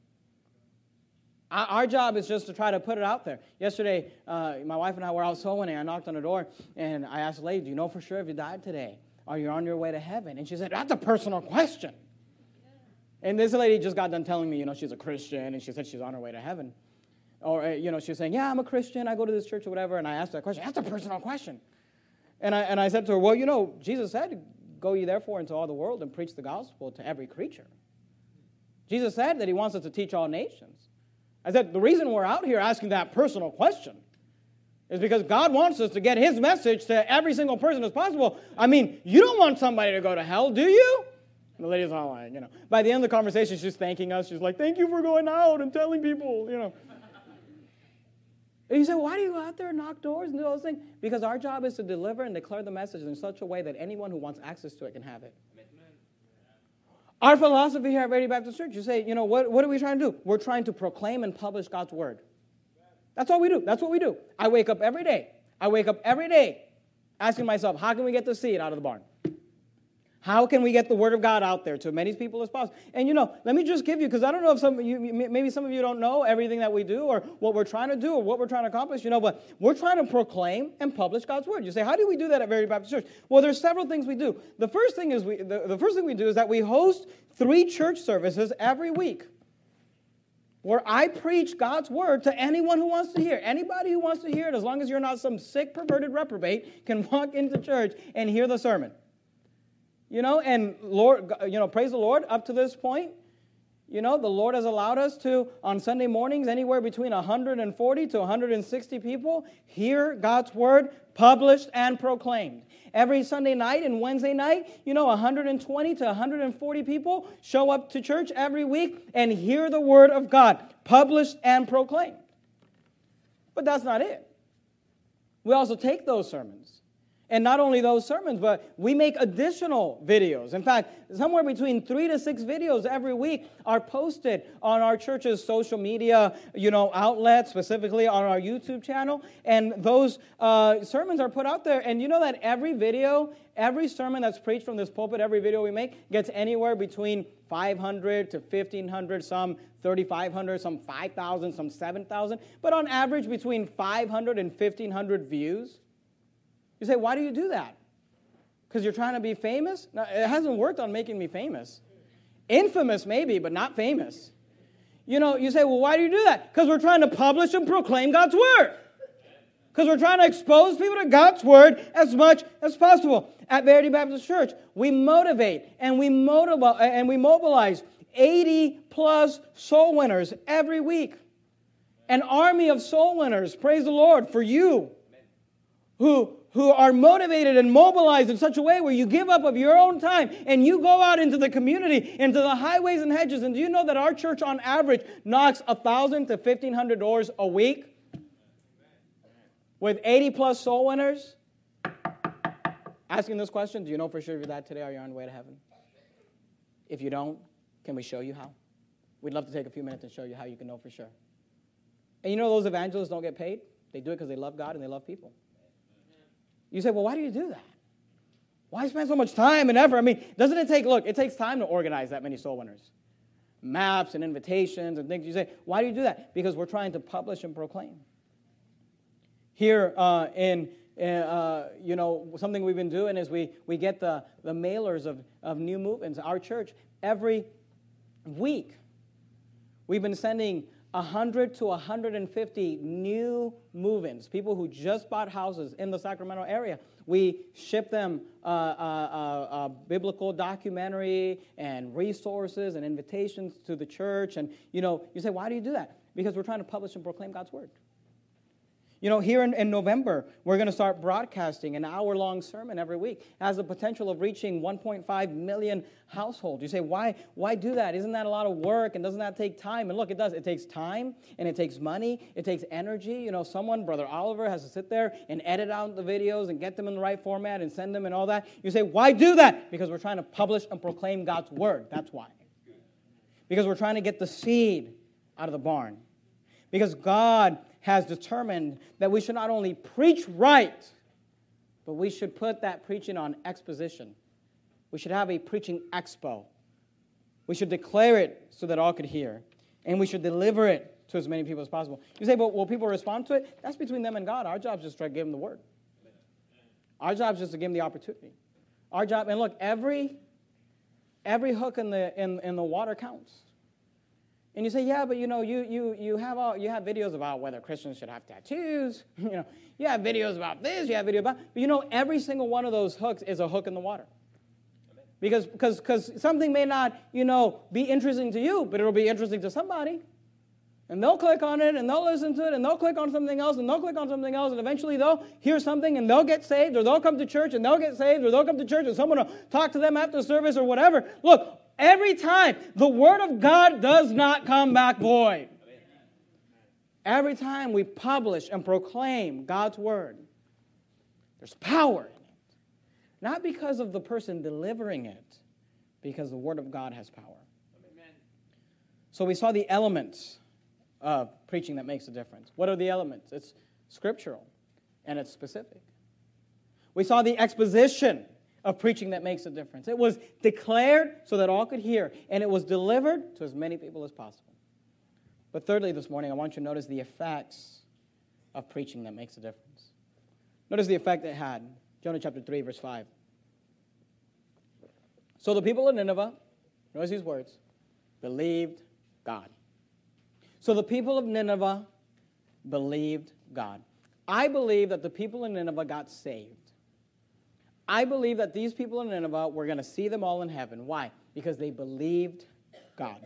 Our, our job is just to try to put it out there. Yesterday, uh, my wife and I were out soul winning. I knocked on the door, and I asked the lady, do you know for sure if you died today? Are you on your way to heaven? And she said, that's a personal question. And this lady just got done telling me, you know, she's a Christian, and she said she's on her way to heaven. Or, uh, you know, she was saying, yeah, I'm a Christian, I go to this church or whatever, and I asked her that question. That's a personal question. And I, and I said to her, well, you know, Jesus said, go ye therefore into all the world and preach the gospel to every creature. Jesus said that he wants us to teach all nations. I said, the reason we're out here asking that personal question is because God wants us to get his message to every single person as possible. I mean, you don't want somebody to go to hell, do you? And the lady's all like, you know. By the end of the conversation, she's thanking us. She's like, thank you for going out and telling people, you know. And you say, why do you go out there and knock doors and do those things? Because our job is to deliver and declare the message in such a way that anyone who wants access to it can have it. Amen. Our philosophy here at Verity Baptist Church, you say, you know, what, what are we trying to do? We're trying to proclaim and publish God's word. That's all we do. That's what we do. I wake up every day. I wake up every day asking myself, how can we get the seed out of the barn? How can we get the word of God out there to as many people as possible? And, you know, let me just give you, because I don't know if some of you, maybe some of you don't know everything that we do or what we're trying to do or what we're trying to accomplish, you know, but we're trying to proclaim and publish God's word. You say, how do we do that at Verity Baptist Church? Well, there's several things we do. The first thing is we, the, the first thing we do is that we host three church services every week where I preach God's word to anyone who wants to hear. Anybody who wants to hear it, as long as you're not some sick, perverted reprobate, can walk into church and hear the sermon. You know, and Lord, you know, praise the Lord, up to this point, you know, the Lord has allowed us to, on Sunday mornings, anywhere between one hundred forty to one hundred sixty people hear God's word published and proclaimed. Every Sunday night and Wednesday night, you know, one hundred twenty to one hundred forty people show up to church every week and hear the word of God published and proclaimed. But that's not it. We also take those sermons. And not only those sermons, but we make additional videos. In fact, somewhere between three to six videos every week are posted on our church's social media, you know, outlets, specifically on our YouTube channel. And those uh, sermons are put out there. And you know that every video, every sermon that's preached from this pulpit, every video we make, gets anywhere between five hundred to fifteen hundred, some thirty-five hundred, some five thousand, some seven thousand. But on average, between five hundred and fifteen hundred views. You say, why do you do that? Because you're trying to be famous? No, it hasn't worked on making me famous. Infamous maybe, but not famous. You know, you say, well, why do you do that? Because we're trying to publish and proclaim God's word. Because we're trying to expose people to God's word as much as possible. At Verity Baptist Church, we motivate and we motivate and we mobilize eighty plus soul winners every week. An army of soul winners, praise the Lord, for you, who who are motivated and mobilized in such a way where you give up of your own time and you go out into the community, into the highways and hedges. And do you know that our church on average knocks one thousand to fifteen hundred doors a week? With eighty plus soul winners? Asking this question, do you know for sure if you're that today, are you on the way to heaven? If you don't, can we show you how? We'd love to take a few minutes and show you how you can know for sure. And you know those evangelists don't get paid? They do it because they love God and they love people. You say, well, why do you do that? Why spend so much time and effort? I mean, doesn't it take, look, it takes time to organize that many soul winners. Maps and invitations and things. You say, why do you do that? Because we're trying to publish and proclaim. Here uh, in, uh, you know, something we've been doing is we, we get the, the mailers of, of new movements. Our church, every week, we've been sending one hundred to one hundred fifty new move-ins, people who just bought houses in the Sacramento area. We ship them uh, uh, uh, a biblical documentary and resources and invitations to the church. And, you know, you say, why do you do that? Because we're trying to publish and proclaim God's word. You know, here in, in November, we're going to start broadcasting an hour-long sermon every week. It has the potential of reaching one point five million households. You say, why, why do that? Isn't that a lot of work, and doesn't that take time? And look, it does. It takes time, and it takes money. It takes energy. You know, someone, Brother Oliver, has to sit there and edit out the videos and get them in the right format and send them and all that. You say, why do that? Because we're trying to publish and proclaim God's word. That's why. because we're trying to get the seed out of the barn. Because God has determined that we should not only preach right, but we should put that preaching on exposition. We should have a preaching expo. We should declare it so that all could hear. And we should deliver it to as many people as possible. You say, but will people respond to it? That's between them and God. Our job is just to give them the word. Our job is just to give them the opportunity. Our job, and look, every every hook in the in, in the water counts. And you say, yeah, but you know, you you you have all you have videos about whether Christians should have tattoos. You know, you have videos about this, you have videos about, but you know, every single one of those hooks is a hook in the water. Because because because something may not, you know, be interesting to you, but it'll be interesting to somebody. And they'll click on it, and they'll listen to it, and they'll click on something else, and they'll click on something else, and eventually they'll hear something, and they'll get saved, or they'll come to church, and they'll get saved, or they'll come to church, and someone will talk to them after service, or whatever. Look, every time, the Word of God does not come back void. Every time we publish and proclaim God's Word, there's power in it. Not because of the person delivering it, because the Word of God has power. So we saw the elements of preaching that makes a difference. What are the elements? It's scriptural, and it's specific. We saw the exposition of preaching that makes a difference. It was declared so that all could hear, and it was delivered to as many people as possible. But thirdly, this morning, I want you to notice the effects of preaching that makes a difference. Notice the effect it had. Jonah chapter three, verse five. So the people of Nineveh, notice these words, believed God. So the people of Nineveh believed God. I believe that the people in Nineveh got saved. I believe that these people in Nineveh, we're going to see them all in heaven. Why? Because they believed God.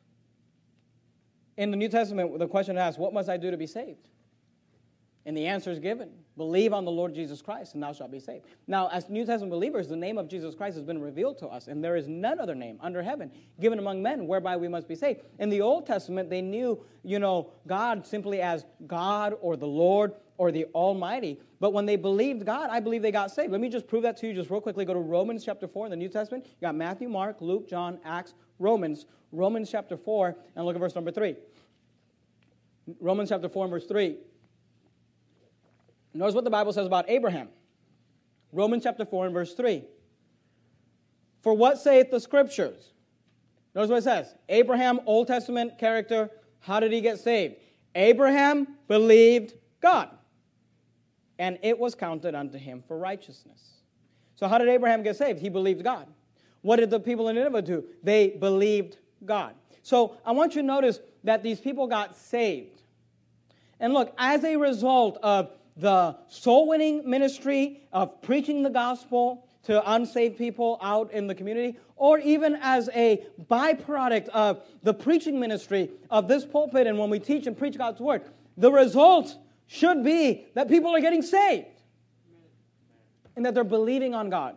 In the New Testament, the question asks, what must I do to be saved? And the answer is given. Believe on the Lord Jesus Christ, and thou shalt be saved. Now, as New Testament believers, the name of Jesus Christ has been revealed to us, and there is none other name under heaven given among men whereby we must be saved. In the Old Testament, they knew, you know, God simply as God or the Lord or the Almighty. But when they believed God, I believe they got saved. Let me just prove that to you just real quickly. Go to Romans chapter four in the New Testament. You got Matthew, Mark, Luke, John, Acts, Romans. Romans chapter four, and look at verse number three. Romans chapter four and verse three. Notice what the Bible says about Abraham. Romans chapter four and verse three. For what saith the Scriptures? Notice what it says. Abraham, Old Testament character, how did he get saved? Abraham believed God, and it was counted unto him for righteousness. So how did Abraham get saved? He believed God. What did the people in Nineveh do? They believed God. So I want you to notice that these people got saved. And look, as a result of the soul-winning ministry of preaching the gospel to unsaved people out in the community, or even as a byproduct of the preaching ministry of this pulpit and when we teach and preach God's word, the result should be that people are getting saved and that they're believing on God.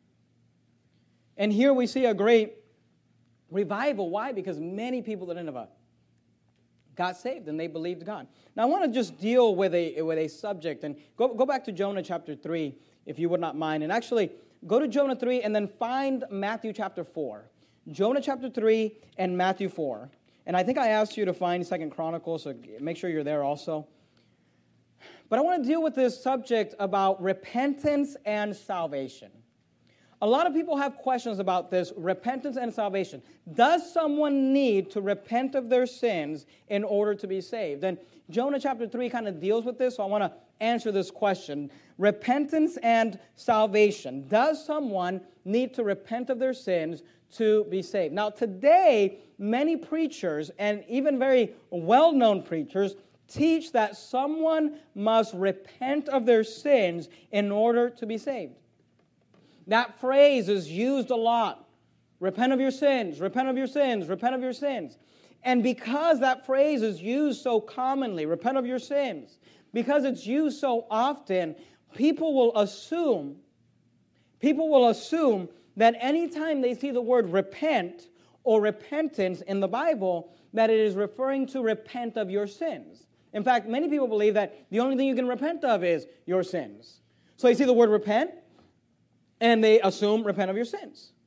And here we see a great revival. Why? Because many people in Nineveh got saved and they believed God. Now I want to just deal with a with a subject and go, go back to Jonah chapter three, if you would not mind. And actually, go to Jonah three and then find Matthew chapter four. Jonah chapter three and Matthew four. And I think I asked you to find Second Chronicles, so make sure you're there also. But I want to deal with this subject about repentance and salvation. A lot of people have questions about this, repentance and salvation. Does someone need to repent of their sins in order to be saved? And Jonah chapter three kind of deals with this, so I want to answer this question. Repentance and salvation. Does someone need to repent of their sins to be saved? Now, today, many preachers, and even very well-known preachers, teach that someone must repent of their sins in order to be saved. That phrase is used a lot. Repent of your sins, repent of your sins, repent of your sins. And because that phrase is used so commonly, repent of your sins, because it's used so often, people will assume, people will assume that anytime they see the word repent or repentance in the Bible, that it is referring to repent of your sins. In fact, many people believe that the only thing you can repent of is your sins. So you see the word repent, and they assume repent of your sins.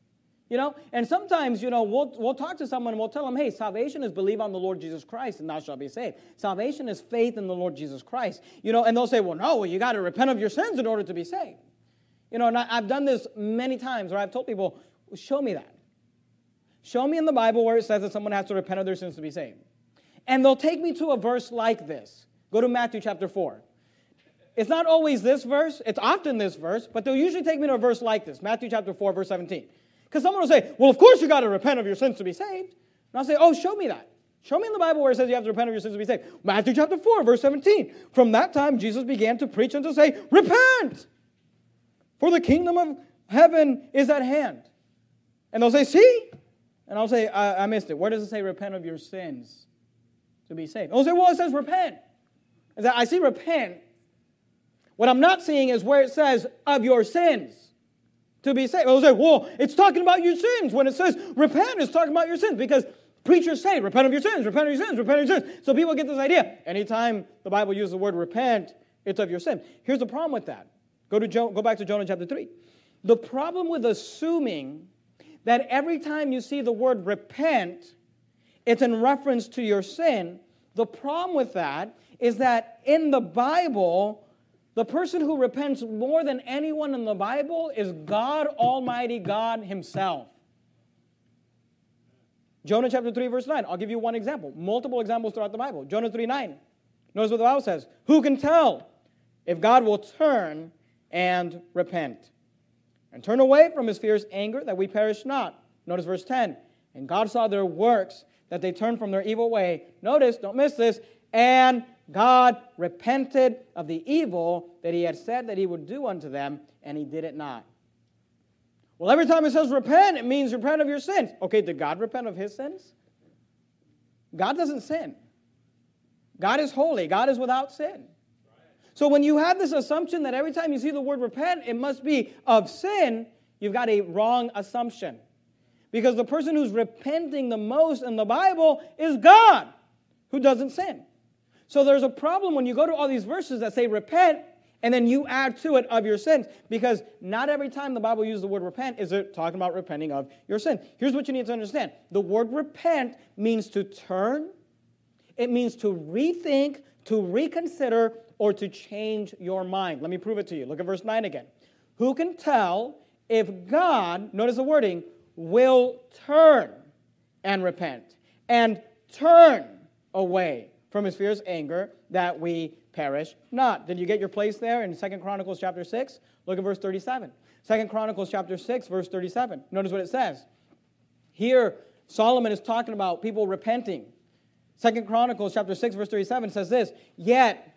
You know, and sometimes, you know, we'll, we'll talk to someone and we'll tell them, hey, salvation is believe on the Lord Jesus Christ and thou shalt be saved. Salvation is faith in the Lord Jesus Christ. You know, and they'll say, well, no, well, you got to repent of your sins in order to be saved. You know, and I, I've done this many times where I've told people, well, show me that. Show me in the Bible where it says that someone has to repent of their sins to be saved. And they'll take me to a verse like this. Go to Matthew chapter four. It's not always this verse. It's often this verse, but they'll usually take me to a verse like this. Matthew chapter four, verse seventeen. Because someone will say, well, of course you got to repent of your sins to be saved. And I'll say, oh, show me that. Show me in the Bible where it says you have to repent of your sins to be saved. Matthew chapter four, verse seventeen. From that time, Jesus began to preach and to say, repent, for the kingdom of heaven is at hand. And they'll say, see? And I'll say, I, I missed it. Where does it say repent of your sins to be saved? They'll say, well, it says repent. I say, I see repent. What I'm not seeing is where it says of your sins to be saved. They'll say, well, it's talking about your sins. When it says repent, it's talking about your sins. Because preachers say, repent of your sins, repent of your sins, repent of your sins. So people get this idea. Anytime the Bible uses the word repent, it's of your sin. Here's the problem with that. Go to jo- go back to Jonah chapter three. The problem with assuming that every time you see the word repent, it's in reference to your sin, the problem with that is that in the Bible, the person who repents more than anyone in the Bible is God Almighty, God Himself. Jonah chapter three, verse nine. I'll give you one example. Multiple examples throughout the Bible. Jonah three, nine. Notice what the Bible says. Who can tell if God will turn and repent and turn away from His fierce anger that we perish not? Notice verse ten. And God saw their works, that they turned from their evil way. Notice, don't miss this. And God repented of the evil that He had said that He would do unto them, and He did it not. Well, every time it says repent, it means repent of your sins. Okay, did God repent of His sins? God doesn't sin. God is holy. God is without sin. So when you have this assumption that every time you see the word repent, it must be of sin, you've got a wrong assumption. Because the person who's repenting the most in the Bible is God, who doesn't sin. So there's a problem when you go to all these verses that say repent, and then you add to it of your sins, because not every time the Bible uses the word repent is it talking about repenting of your sin. Here's what you need to understand. The word repent means to turn, it means to rethink, to reconsider, or to change your mind. Let me prove it to you. Look at verse nine again. Who can tell if God, notice the wording, will turn and repent and turn away from His fierce anger that we perish not? Did you get your place there in Second Chronicles chapter six? Look at verse thirty-seven. Second Chronicles chapter six, verse thirty-seven. Notice what it says. Here, Solomon is talking about people repenting. Second Chronicles chapter six, verse thirty-seven says this, yet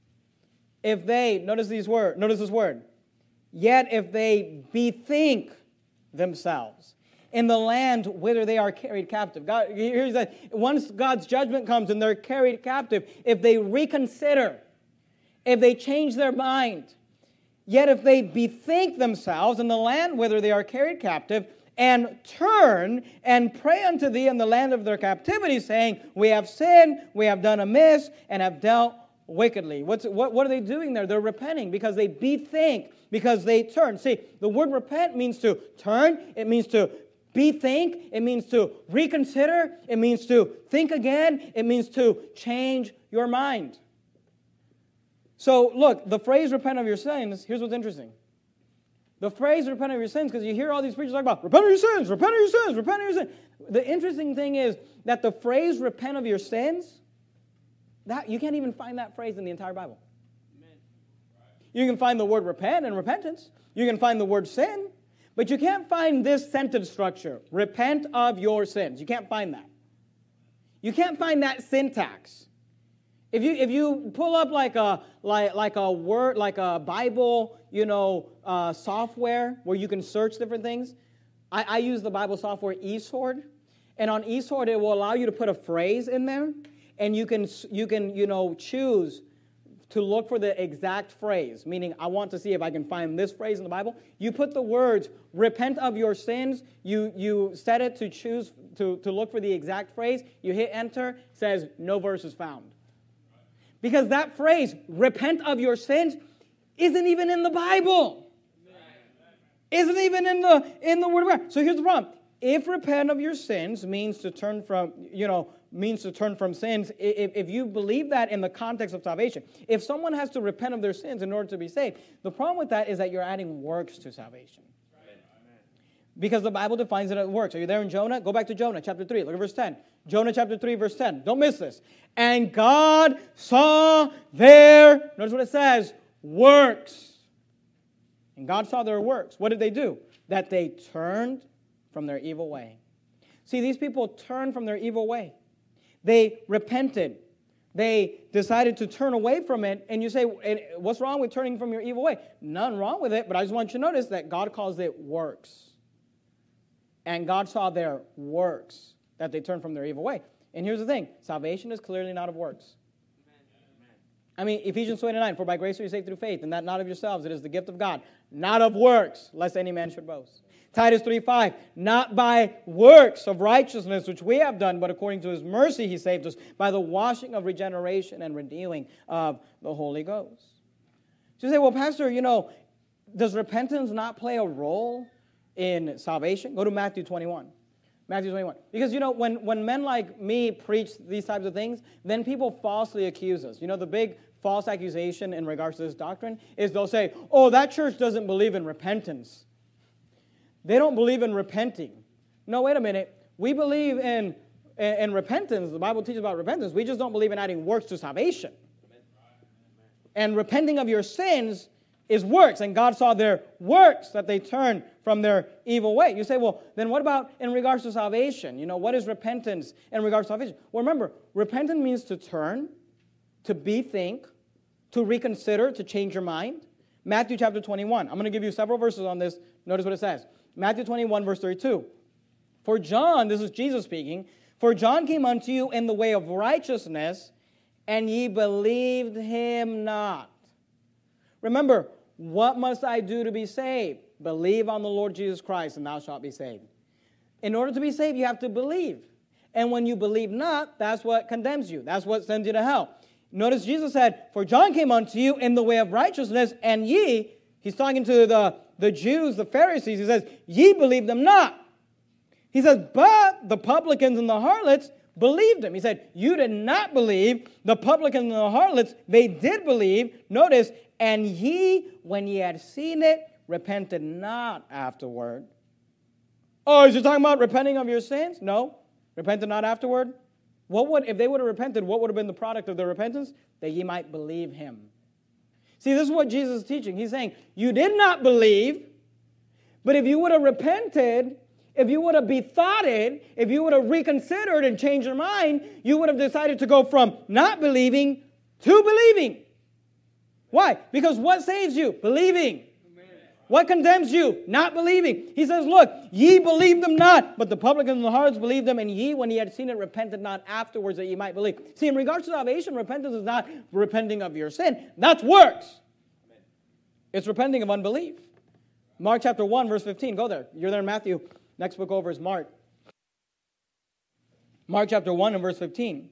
if they, notice these word, notice this word, yet if they bethink themselves in the land whither they are carried captive. God, here's that. Once God's judgment comes and they're carried captive, if they reconsider, if they change their mind, yet if they bethink themselves in the land whither they are carried captive, and turn and pray unto thee in the land of their captivity, saying, we have sinned, we have done amiss, and have dealt wickedly. What's, what, what are they doing there? They're repenting because they bethink, because they turn. See, the word repent means to turn, it means to bethink, it means to reconsider, it means to think again, it means to change your mind. So, look, the phrase repent of your sins, here's what's interesting. The phrase repent of your sins, because you hear all these preachers talk about repent of your sins, repent of your sins, repent of your sins. The interesting thing is that the phrase repent of your sins, that you can't even find that phrase in the entire Bible. Amen. You can find the word repent and repentance. You can find the word sin. But you can't find this sentence structure, repent of your sins. You can't find that. You can't find that syntax. If you if you pull up like a like like a word like a Bible, you know, uh, software where you can search different things, I, I use the Bible software eSword, and on eSword it will allow you to put a phrase in there, and you can you can you know choose to look for the exact phrase, meaning I want to see if I can find this phrase in the Bible. You put the words, repent of your sins, you, you set it to choose, to, to look for the exact phrase, you hit enter, says no verse is found. Because that phrase, repent of your sins, isn't even in the Bible. Isn't even in the, in the Word of God. So here's the problem. if repent of your sins means to turn from, you know, means to turn from sins, if, if you believe that in the context of salvation, if someone has to repent of their sins in order to be saved, the problem with that is that you're adding works to salvation. Because the Bible defines it as works. Are you there in Jonah? Go back to Jonah chapter three. Look at verse ten. Jonah chapter three, verse ten. Don't miss this. And God saw their, notice what it says, works. And God saw their works. What did they do? That they turned from their evil way. See, these people turned from their evil way. They repented. They decided to turn away from it. And you say, what's wrong with turning from your evil way? None wrong with it, but I just want you to notice that God calls it works. And God saw their works, that they turned from their evil way. And here's the thing. Salvation is clearly not of works. I mean, Ephesians two nine, for by grace are you saved through faith, and that not of yourselves, it is the gift of God, not of works, lest any man should boast. Titus three five, not by works of righteousness which we have done, but according to his mercy he saved us by the washing of regeneration and renewing of the Holy Ghost. So you say, well, Pastor, you know, does repentance not play a role in salvation? Go to Matthew twenty-one. Matthew twenty-one. Because, you know, when, when men like me preach these types of things, then people falsely accuse us. You know, the big false accusation in regards to this doctrine is they'll say, oh, that church doesn't believe in repentance. They don't believe in repenting. No, wait a minute. We believe in, in, in repentance. The Bible teaches about repentance. We just don't believe in adding works to salvation. And repenting of your sins is works, and God saw their works, that they turned from their evil way. You say, well, then what about in regards to salvation? You know, what is repentance in regards to salvation? Well, remember, repentance means to turn, to bethink, to reconsider, to change your mind. Matthew chapter twenty-one. I'm going to give you several verses on this. Notice what it says. Matthew twenty-one, verse thirty-two. For John, this is Jesus speaking, for John came unto you in the way of righteousness, and ye believed him not. Remember, what must I do to be saved? Believe on the Lord Jesus Christ, and thou shalt be saved. In order to be saved, you have to believe. And when you believe not, that's what condemns you. That's what sends you to hell. Notice Jesus said, for John came unto you in the way of righteousness, and ye, he's talking to the, the Jews, the Pharisees, he says, ye believed them not. He says, but the publicans and the harlots believed him. He said, you did not believe. The publicans and the harlots, they did believe. Notice, and he, when ye had seen it, repented not afterward. Oh, is he talking about repenting of your sins? No. Repented not afterward? What would, if they would have repented, what would have been the product of their repentance? That ye might believe him. See, this is what Jesus is teaching. He's saying, you did not believe, but if you would have repented, if you would have bethoughted, if you would have reconsidered and changed your mind, you would have decided to go from not believing to believing. Why? Because what saves you? Believing. Amen. What condemns you? Not believing. He says, look, ye believed them not, but the publicans and the harlots believed them, and ye, when ye had seen it, repented not afterwards that ye might believe. See, in regards to salvation, repentance is not repenting of your sin. That's works. Amen. It's repenting of unbelief. Mark chapter one, verse fifteen. Go there. You're there in Matthew. Next book over is Mark. Mark chapter one and verse fifteen.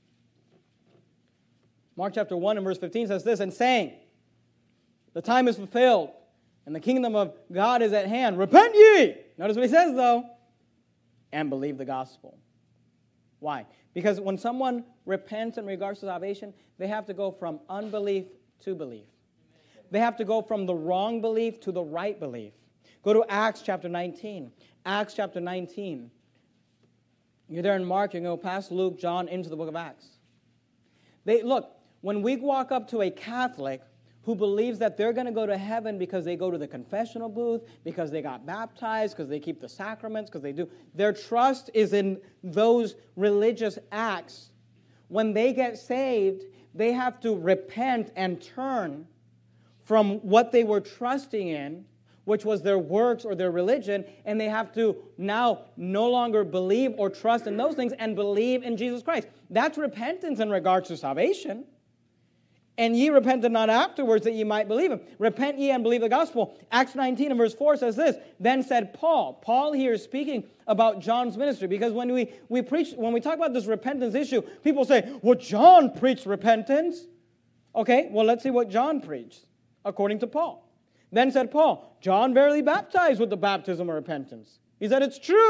Mark chapter one and verse fifteen says this, and saying, the time is fulfilled, and the kingdom of God is at hand. Repent ye! Notice what he says, though. And believe the gospel. Why? Because when someone repents in regards to salvation, they have to go from unbelief to belief. They have to go from the wrong belief to the right belief. Go to Acts chapter nineteen. Acts chapter nineteen. You're there in Mark, you're going to go past Luke, John, into the book of Acts. They look, when we walk up to a Catholic who believes that they're going to go to heaven because they go to the confessional booth, because they got baptized, because they keep the sacraments, because they do, their trust is in those religious acts. When they get saved, they have to repent and turn from what they were trusting in, which was their works or their religion, and they have to now no longer believe or trust in those things and believe in Jesus Christ. That's repentance in regards to salvation. And ye repented not afterwards that ye might believe him. Repent ye and believe the gospel. Acts nineteen and verse four says this, then said Paul. Paul here is speaking about John's ministry, because when we, we preach, when we talk about this repentance issue, people say, well, John preached repentance. Okay, well, let's see what John preached, according to Paul. Then said Paul, John verily baptized with the baptism of repentance. He said, it's true.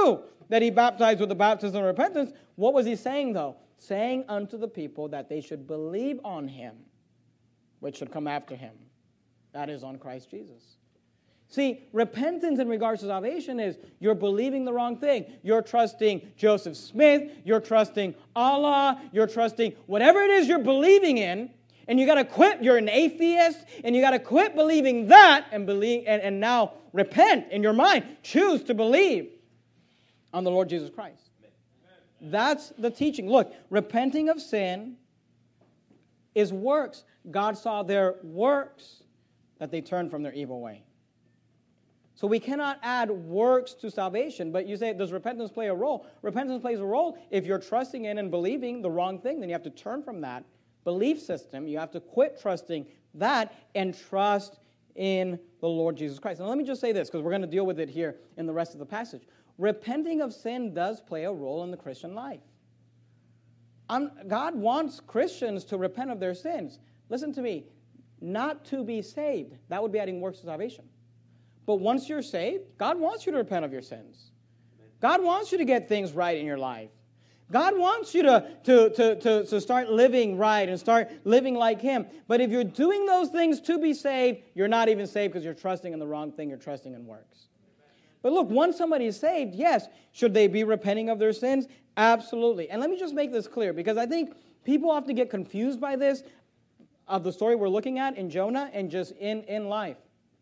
that he baptized with the baptism of repentance, what was he saying, though? Saying unto the people that they should believe on him, which should come after him. That is, on Christ Jesus. See, repentance in regards to salvation is you're believing the wrong thing. You're trusting Joseph Smith. You're trusting Allah. You're trusting whatever it is you're believing in. And you got to quit. You're an atheist. And you got to quit believing that and believe and, and now repent in your mind. Choose to believe on the Lord Jesus Christ. That's the teaching. Look, repenting of sin is works. God saw their works that they turned from their evil way. So we cannot add works to salvation. But you say, does repentance play a role? Repentance plays a role if you're trusting in and believing the wrong thing. Then you have to turn from that belief system. You have to quit trusting that and trust in the Lord Jesus Christ. Now let me just say this, because we're going to deal with it here in the rest of the passage. Repenting of sin does play a role in the Christian life. Um, God wants Christians to repent of their sins. Listen to me. Not to be saved. That would be adding works to salvation. But once you're saved, God wants you to repent of your sins. God wants you to get things right in your life. God wants you to, to, to, to, to start living right and start living like Him. But if you're doing those things to be saved, you're not even saved because you're trusting in the wrong thing. You're trusting in works. But look, once somebody is saved, yes, should they be repenting of their sins? Absolutely. And let me just make this clear, because I think people often get confused by this, of the story we're looking at in Jonah and just in, in life.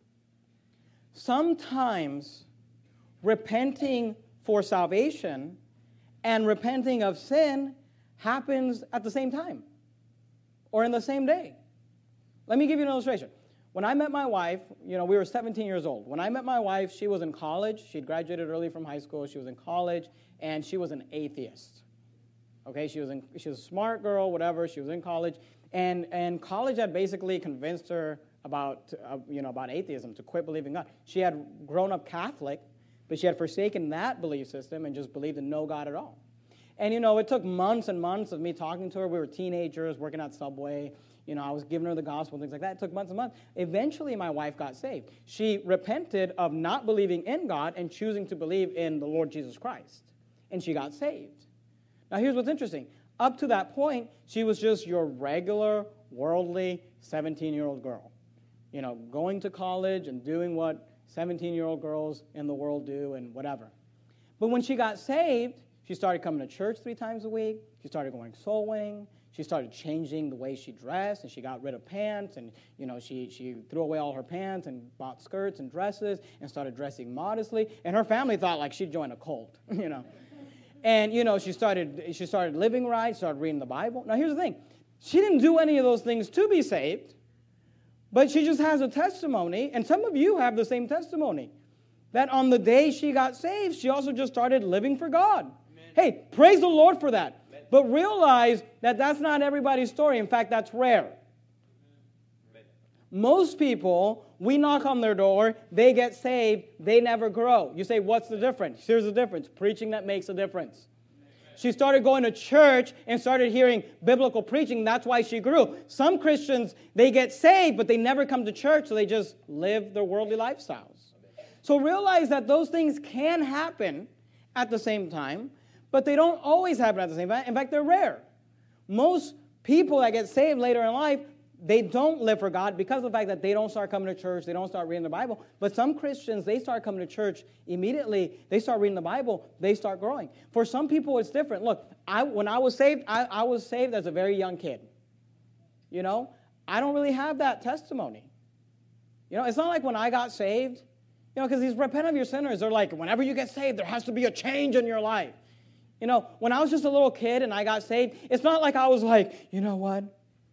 Sometimes repenting for salvation and repenting of sin happens at the same time or in the same day. Let me give you an illustration. When I met my wife, you know, we were seventeen years old. When I met my wife, she was in college. She'd graduated early from high school. She was in college, and she was an atheist. Okay, she was in, she was a smart girl, whatever. She was in college, and and college had basically convinced her about uh, you know about atheism, to quit believing God. She had grown up Catholic, but she had forsaken that belief system and just believed in no God at all. And you know, it took months and months of me talking to her. We were teenagers working at Subway. You know, I was giving her the gospel and things like that. It took months and months. Eventually, my wife got saved. She repented of not believing in God and choosing to believe in the Lord Jesus Christ. And she got saved. Now, here's what's interesting. Up to that point, she was just your regular, worldly seventeen-year-old girl. You know, going to college and doing what seventeen-year-old girls in the world do and whatever. But when she got saved, she started coming to church three times a week. She started going soul winning. She started changing the way she dressed, and she got rid of pants, and you know, she she threw away all her pants and bought skirts and dresses and started dressing modestly. And her family thought like she'd joined a cult, you know. And you know, she started she started living right, started reading the Bible. Now here's the thing: she didn't do any of those things to be saved, but she just has a testimony, and some of you have the same testimony, that on the day she got saved, she also just started living for God. Amen. Hey, praise the Lord for that. Amen. But realize that that's not everybody's story. In fact, that's rare. Amen. Most people, we knock on their door, they get saved, they never grow. You say, what's the difference? Here's the difference. Preaching that makes a difference. She started going to church and started hearing biblical preaching. That's why she grew. Some Christians, they get saved, but they never come to church, so they just live their worldly lifestyles. So realize that those things can happen at the same time, but they don't always happen at the same time. In fact, they're rare. Most people that get saved later in life, they don't live for God because of the fact that they don't start coming to church, they don't start reading the Bible. But some Christians, they start coming to church immediately, they start reading the Bible, they start growing. For some people, it's different. Look, I, when I was saved, I, I was saved as a very young kid. You know, I don't really have that testimony. You know, it's not like when I got saved, you know, because these repent of your sinners, they're like, whenever you get saved, there has to be a change in your life. You know, when I was just a little kid and I got saved, it's not like I was like, you know what?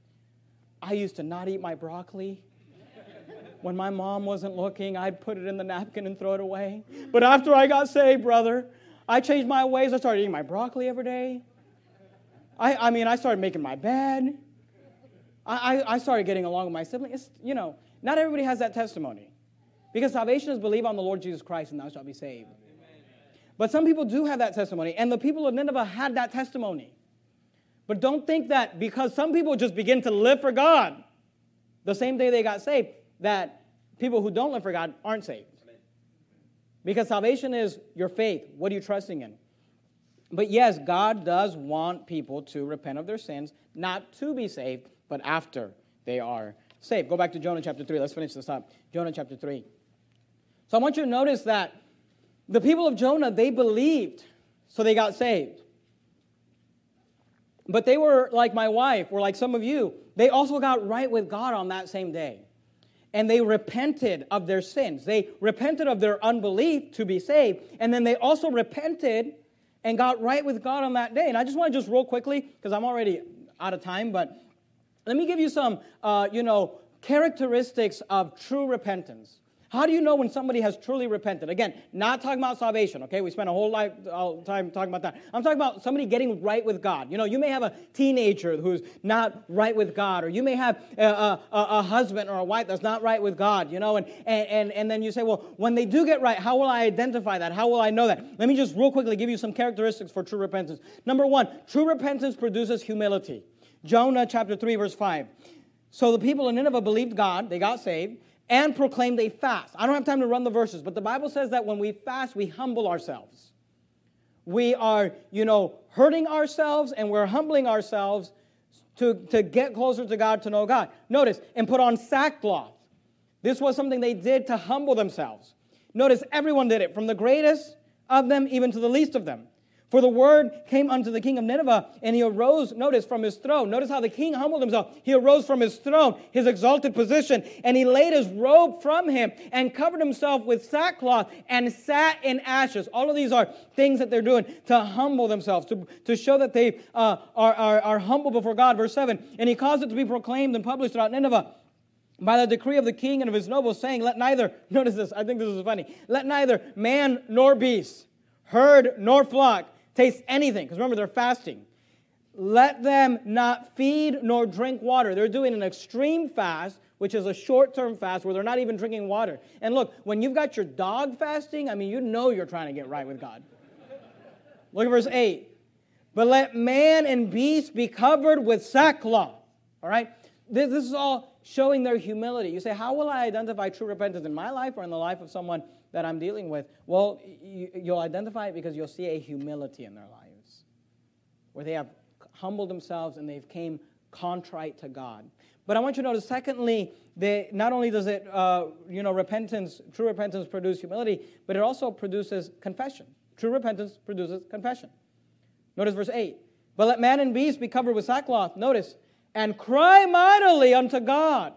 I used to not eat my broccoli. When my mom wasn't looking, I'd put it in the napkin and throw it away. But after I got saved, brother, I changed my ways. I started eating my broccoli every day. I, I mean, I started making my bed. I, I, I started getting along with my siblings. It's, you know, not everybody has that testimony. Because salvation is believe on the Lord Jesus Christ and thou shalt be saved. But some people do have that testimony. And the people of Nineveh had that testimony. But don't think that because some people just begin to live for God the same day they got saved, that people who don't live for God aren't saved. Because salvation is your faith. What are you trusting in? But yes, God does want people to repent of their sins, not to be saved, but after they are saved. Go back to Jonah chapter three. Let's finish this up. Jonah chapter three. So I want you to notice that the people of Jonah, they believed, so they got saved. But they were like my wife, or like some of you, they also got right with God on that same day. And they repented of their sins. They repented of their unbelief to be saved. And then they also repented and got right with God on that day. And I just want to just real quickly, because I'm already out of time, but let me give you some, uh, you know, characteristics of true repentance. How do you know when somebody has truly repented? Again, not talking about salvation, okay? We spent a whole life, all time talking about that. I'm talking about somebody getting right with God. You know, you may have a teenager who's not right with God, or you may have a, a, a husband or a wife that's not right with God, you know, and, and, and then you say, well, when they do get right, how will I identify that? How will I know that? Let me just real quickly give you some characteristics for true repentance. Number one, true repentance produces humility. Jonah chapter three, verse five. So the people of Nineveh believed God, they got saved, and proclaimed a fast. I don't have time to run the verses, but the Bible says that when we fast, we humble ourselves. We are, you know, hurting ourselves and we're humbling ourselves to, to get closer to God, to know God. Notice, and put on sackcloth. This was something they did to humble themselves. Notice, everyone did it, from the greatest of them even to the least of them. For the word came unto the king of Nineveh, and he arose, notice, from his throne. Notice how the king humbled himself. He arose from his throne, his exalted position, and he laid his robe from him and covered himself with sackcloth and sat in ashes. All of these are things that they're doing to humble themselves, to, to show that they uh, are, are, are humble before God. Verse seven, and he caused it to be proclaimed and published throughout Nineveh by the decree of the king and of his nobles, saying, let neither, notice this, I think this is funny, let neither man nor beast, herd nor flock, taste anything, because remember, they're fasting. Let them not feed nor drink water. They're doing an extreme fast, which is a short-term fast where they're not even drinking water. And look, when you've got your dog fasting, I mean, you know you're trying to get right with God. Look at verse eight. But let man and beast be covered with sackcloth. All right? This, this is all showing their humility. You say, how will I identify true repentance in my life or in the life of someone that I'm dealing with? Well, you, you'll identify it because you'll see a humility in their lives, where they have humbled themselves and they've came contrite to God. But I want you to notice, secondly, they, not only does it, uh, you know, repentance, true repentance produce humility, but it also produces confession. True repentance produces confession. Notice verse eight. But let man and beast be covered with sackcloth, notice, and cry mightily unto God.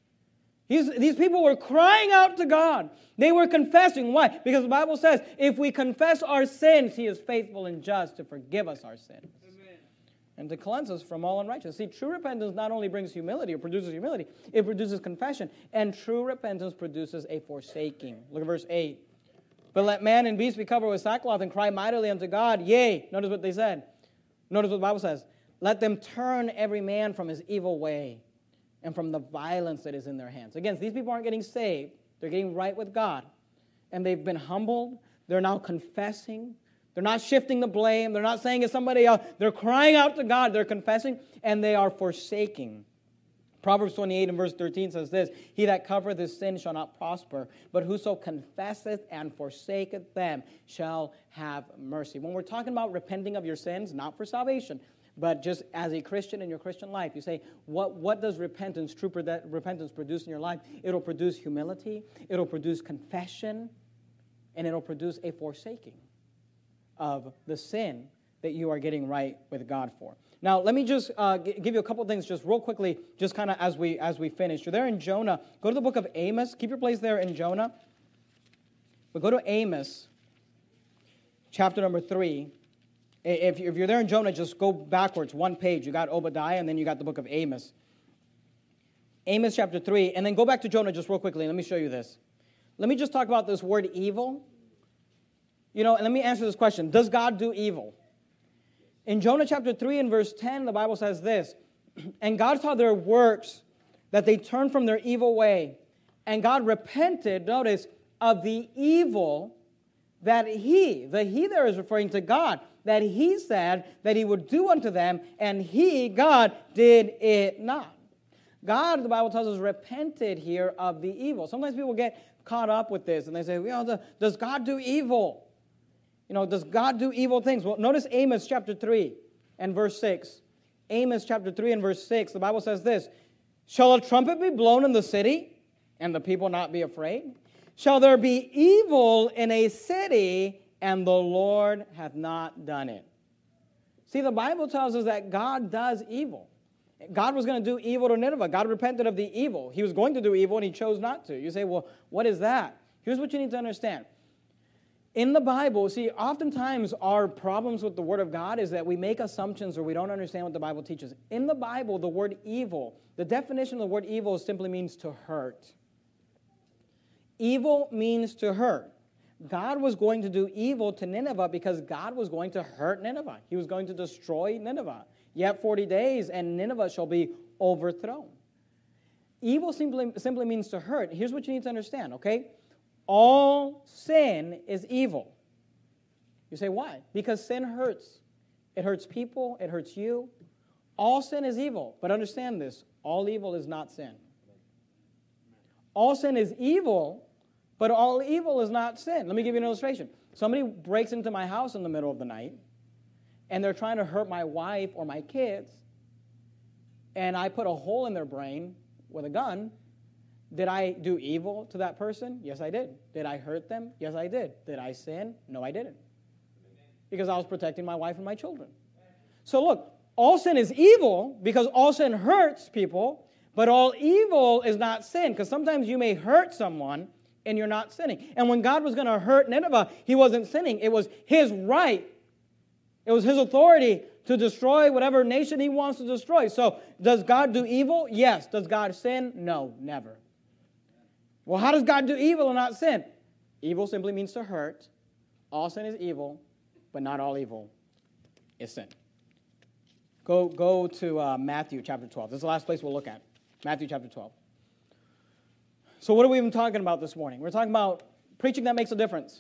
These, these people were crying out to God. They were confessing. Why? Because the Bible says, if we confess our sins, He is faithful and just to forgive us our sins. Amen. And to cleanse us from all unrighteousness. See, true repentance not only brings humility or produces humility, it produces confession. And true repentance produces a forsaking. Look at verse eight. But let man and beast be covered with sackcloth and cry mightily unto God. Yea, notice what they said. Notice what the Bible says. Let them turn every man from his evil way and from the violence that is in their hands. Again, these people aren't getting saved. They're getting right with God. And they've been humbled. They're now confessing. They're not shifting the blame. They're not saying it's somebody else. They're crying out to God. They're confessing, and they are forsaking. Proverbs twenty-eight and verse thirteen says this, He that covereth his sin shall not prosper, but whoso confesseth and forsaketh them shall have mercy. When we're talking about repenting of your sins, not for salvation, but just as a Christian in your Christian life, you say, what, what does repentance, true repentance produce in your life? It'll produce humility, it'll produce confession, and it'll produce a forsaking of the sin that you are getting right with God for. Now, let me just uh, g- give you a couple things just real quickly, just kind of as we as we finish. You're there in Jonah. Go to the book of Amos. Keep your place there in Jonah. But go to Amos, chapter number three. If you're there in Jonah, just go backwards one page. You got Obadiah, and then you got the book of Amos. Amos chapter three, and then go back to Jonah just real quickly. Let me show you this. Let me just talk about this word evil. You know, and let me answer this question. Does God do evil? In Jonah chapter three and verse ten, the Bible says this, and God saw their works, that they turned from their evil way, and God repented, notice, of the evil that he, the he there is referring to God, that he said that he would do unto them, and he, God, did it not. God, the Bible tells us, repented here of the evil. Sometimes people get caught up with this, and they say, you know, does God do evil? You know, does God do evil things? Well, notice Amos chapter three and verse six. Amos chapter three and verse six, the Bible says this, shall a trumpet be blown in the city, and the people not be afraid? Shall there be evil in a city, and the Lord hath not done it? See, the Bible tells us that God does evil. God was going to do evil to Nineveh. God repented of the evil. He was going to do evil, and he chose not to. You say, well, what is that? Here's what you need to understand. In the Bible, see, oftentimes our problems with the Word of God is that we make assumptions or we don't understand what the Bible teaches. In the Bible, the word evil, the definition of the word evil simply means to hurt. Evil means to hurt. God was going to do evil to Nineveh because God was going to hurt Nineveh. He was going to destroy Nineveh. Yet forty days, and Nineveh shall be overthrown. Evil simply, simply means to hurt. Here's what you need to understand, okay? All sin is evil. You say, why? Because sin hurts. It hurts people. It hurts you. All sin is evil. But understand this. All evil is not sin. All sin is evil, but all evil is not sin. Let me give you an illustration. Somebody breaks into my house in the middle of the night, and they're trying to hurt my wife or my kids, and I put a hole in their brain with a gun. Did I do evil to that person? Yes, I did. Did I hurt them? Yes, I did. Did I sin? No, I didn't. Because I was protecting my wife and my children. So look, all sin is evil because all sin hurts people, but all evil is not sin, because sometimes you may hurt someone and you're not sinning. And when God was going to hurt Nineveh, he wasn't sinning. It was his right. It was his authority to destroy whatever nation he wants to destroy. So does God do evil? Yes. Does God sin? No, never. Well, how does God do evil and not sin? Evil simply means to hurt. All sin is evil, but not all evil is sin. Go, go to uh, Matthew chapter twelve. This is the last place we'll look at. Matthew chapter twelve. So what are we even talking about this morning? We're talking about preaching that makes a difference.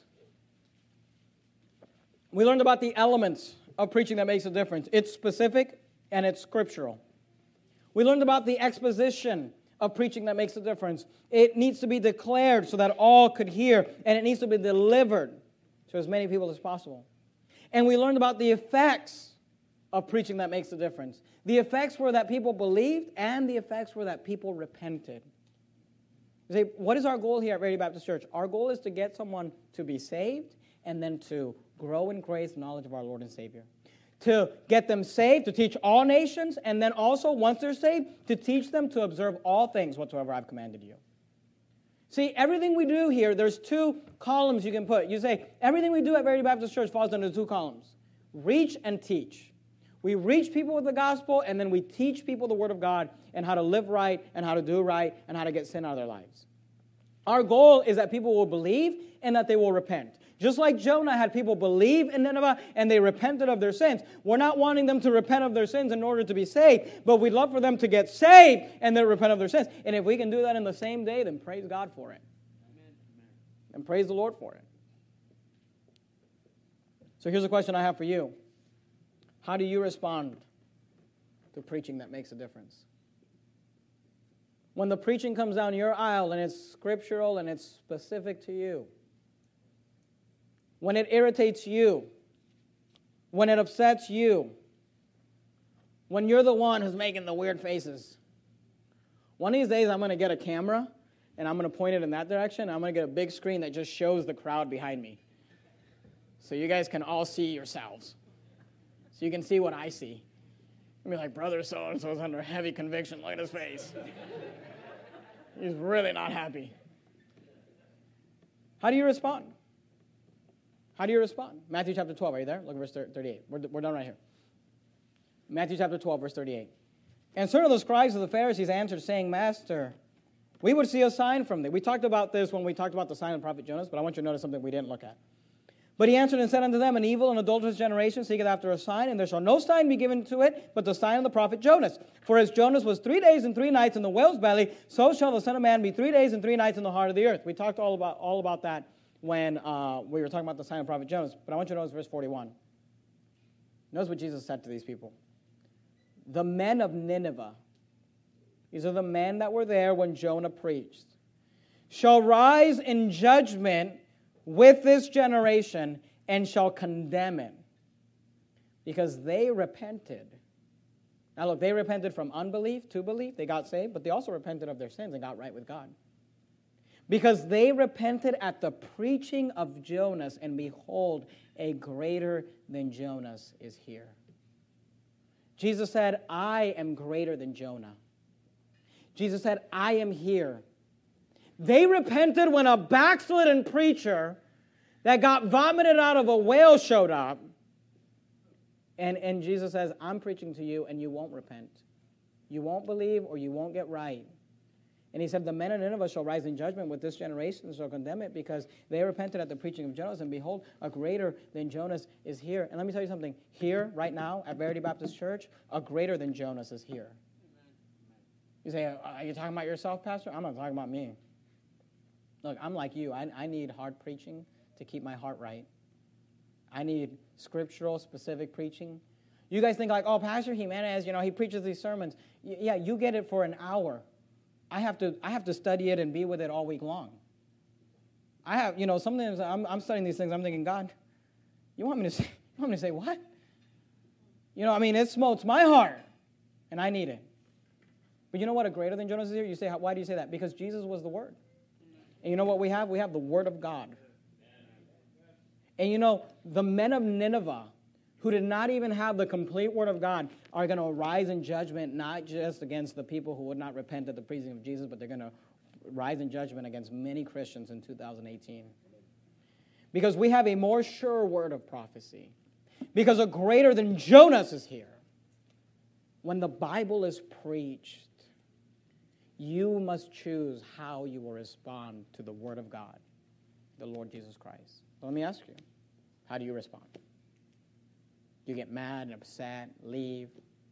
We learned about the elements of preaching that makes a difference. It's specific and it's scriptural. We learned about the exposition of preaching that makes a difference. It needs to be declared so that all could hear, and it needs to be delivered to as many people as possible. And we learned about the effects of preaching that makes a difference. The effects were that people believed, and the effects were that people repented. You say, what is our goal here at Verity Baptist Church? Our goal is to get someone to be saved and then to grow in grace and knowledge of our Lord and Savior. To get them saved, to teach all nations, and then also, once they're saved, to teach them to observe all things whatsoever I've commanded you. See, everything we do here, there's two columns you can put. You say, everything we do at Verity Baptist Church falls under two columns. Reach and teach. We reach people with the gospel, and then we teach people the Word of God and how to live right and how to do right and how to get sin out of their lives. Our goal is that people will believe and that they will repent. Just like Jonah had people believe in Nineveh and they repented of their sins. We're not wanting them to repent of their sins in order to be saved, but we'd love for them to get saved and then repent of their sins. And if we can do that in the same day, then praise God for it. Amen. And praise the Lord for it. So here's a question I have for you. How do you respond to preaching that makes a difference? When the preaching comes down your aisle and it's scriptural and it's specific to you, when it irritates you, when it upsets you, when you're the one who's making the weird faces. One of these days I'm going to get a camera and I'm going to point it in that direction. I'm going to get a big screen that just shows the crowd behind me. So you guys can all see yourselves. So you can see what I see. You'll be like, brother so-and-so is under heavy conviction. Look at his face. He's really not happy. How do you respond? How do you respond? Matthew chapter twelve, are you there? Look at verse thirty-eight. We're, we're done right here. Matthew chapter twelve, verse thirty-eight. And certain of the scribes of the Pharisees answered, saying, Master, we would see a sign from thee. We talked about this when we talked about the sign of the prophet Jonas, but I want you to notice something we didn't look at. But he answered and said unto them, An evil and adulterous generation seeketh after a sign, and there shall no sign be given to it, but the sign of the prophet Jonas. For as Jonas was three days and three nights in the whale's belly, so shall the Son of Man be three days and three nights in the heart of the earth. We talked all about all about that when uh, we were talking about the sign of the prophet Jonas. But I want you to notice verse forty-one. Notice what Jesus said to these people. The men of Nineveh. these are the men that were there when Jonah preached, shall rise in judgment with this generation and shall condemn it, because they repented. Now look, they repented from unbelief to belief. They got saved, but they also repented of their sins and got right with God. Because they repented at the preaching of Jonas, and behold, a greater than Jonas is here. Jesus said, I am greater than Jonah. Jesus said, I am here. They repented when a backslidden preacher that got vomited out of a whale showed up. And, and Jesus says, I'm preaching to you and you won't repent. You won't believe or you won't get right. And he said, the men of Nineveh shall rise in judgment with this generation and shall condemn it, because they repented at the preaching of Jonas, and behold, a greater than Jonas is here. And let me tell you something. Here, right now, at Verity Baptist Church, a greater than Jonas is here. You say, are you talking about yourself, Pastor? I'm not talking about me. Look, I'm like you. I, I need hard preaching to keep my heart right. I need scriptural, specific preaching. You guys think like, oh, Pastor Jimenez, you know, he preaches these sermons. Y- yeah, you get it for an hour. I have to I have to study it and be with it all week long. I have, you know, sometimes I'm, I'm studying these things, I'm thinking, God, you want me to say, you want me to say what? You know, I mean, it smotes my heart, and I need it. But you know what? A greater than Jonas is here? You say, why do you say that? Because Jesus was the Word. And you know what we have? We have the Word of God. And you know, the men of Nineveh, who did not even have the complete Word of God, are going to rise in judgment, not just against the people who would not repent at the preaching of Jesus, but they're going to rise in judgment against many Christians in two thousand eighteen. Because we have a more sure word of prophecy. Because a greater than Jonas is here. When the Bible is preached, you must choose how you will respond to the Word of God, the Lord Jesus Christ. So let me ask you, how do you respond? Do you get mad and upset, leave?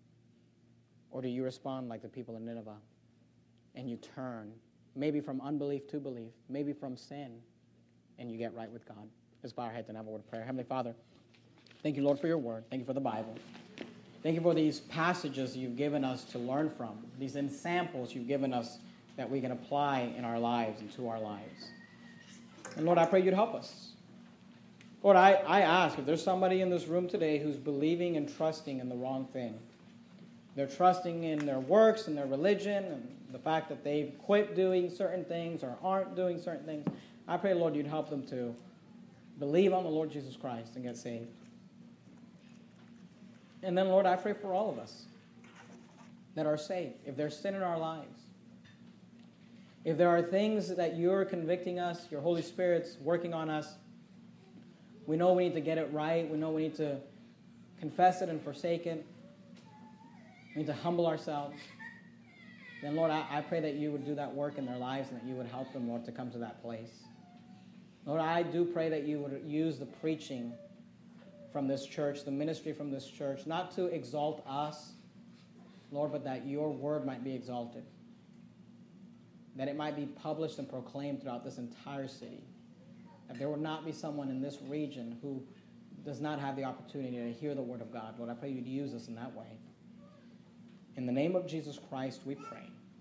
Or do you respond like the people in Nineveh and you turn, maybe from unbelief to belief, maybe from sin, and you get right with God? Let's bow our heads and have a word of prayer. Heavenly Father, thank you, Lord, for your word. Thank you for the Bible. Thank you for these passages you've given us to learn from, these samples you've given us that we can apply in our lives and to our lives. And Lord, I pray you'd help us. Lord, I, I ask if there's somebody in this room today who's believing and trusting in the wrong thing. They're trusting in their works and their religion and the fact that they've quit doing certain things or aren't doing certain things. I pray, Lord, you'd help them to believe on the Lord Jesus Christ and get saved. And then, Lord, I pray for all of us that are saved. If there's sin in our lives, if there are things that you're convicting us, your Holy Spirit's working on us, we know we need to get it right. We know we need to confess it and forsake it. We need to humble ourselves. Then, Lord, I, I pray that you would do that work in their lives and that you would help them, Lord, to come to that place. Lord, I do pray that you would use the preaching from this church, the ministry from this church, not to exalt us, Lord, but that your word might be exalted. That it might be published and proclaimed throughout this entire city. That there would not be someone in this region who does not have the opportunity to hear the word of God. Lord, I pray you'd use us in that way. In the name of Jesus Christ, we pray.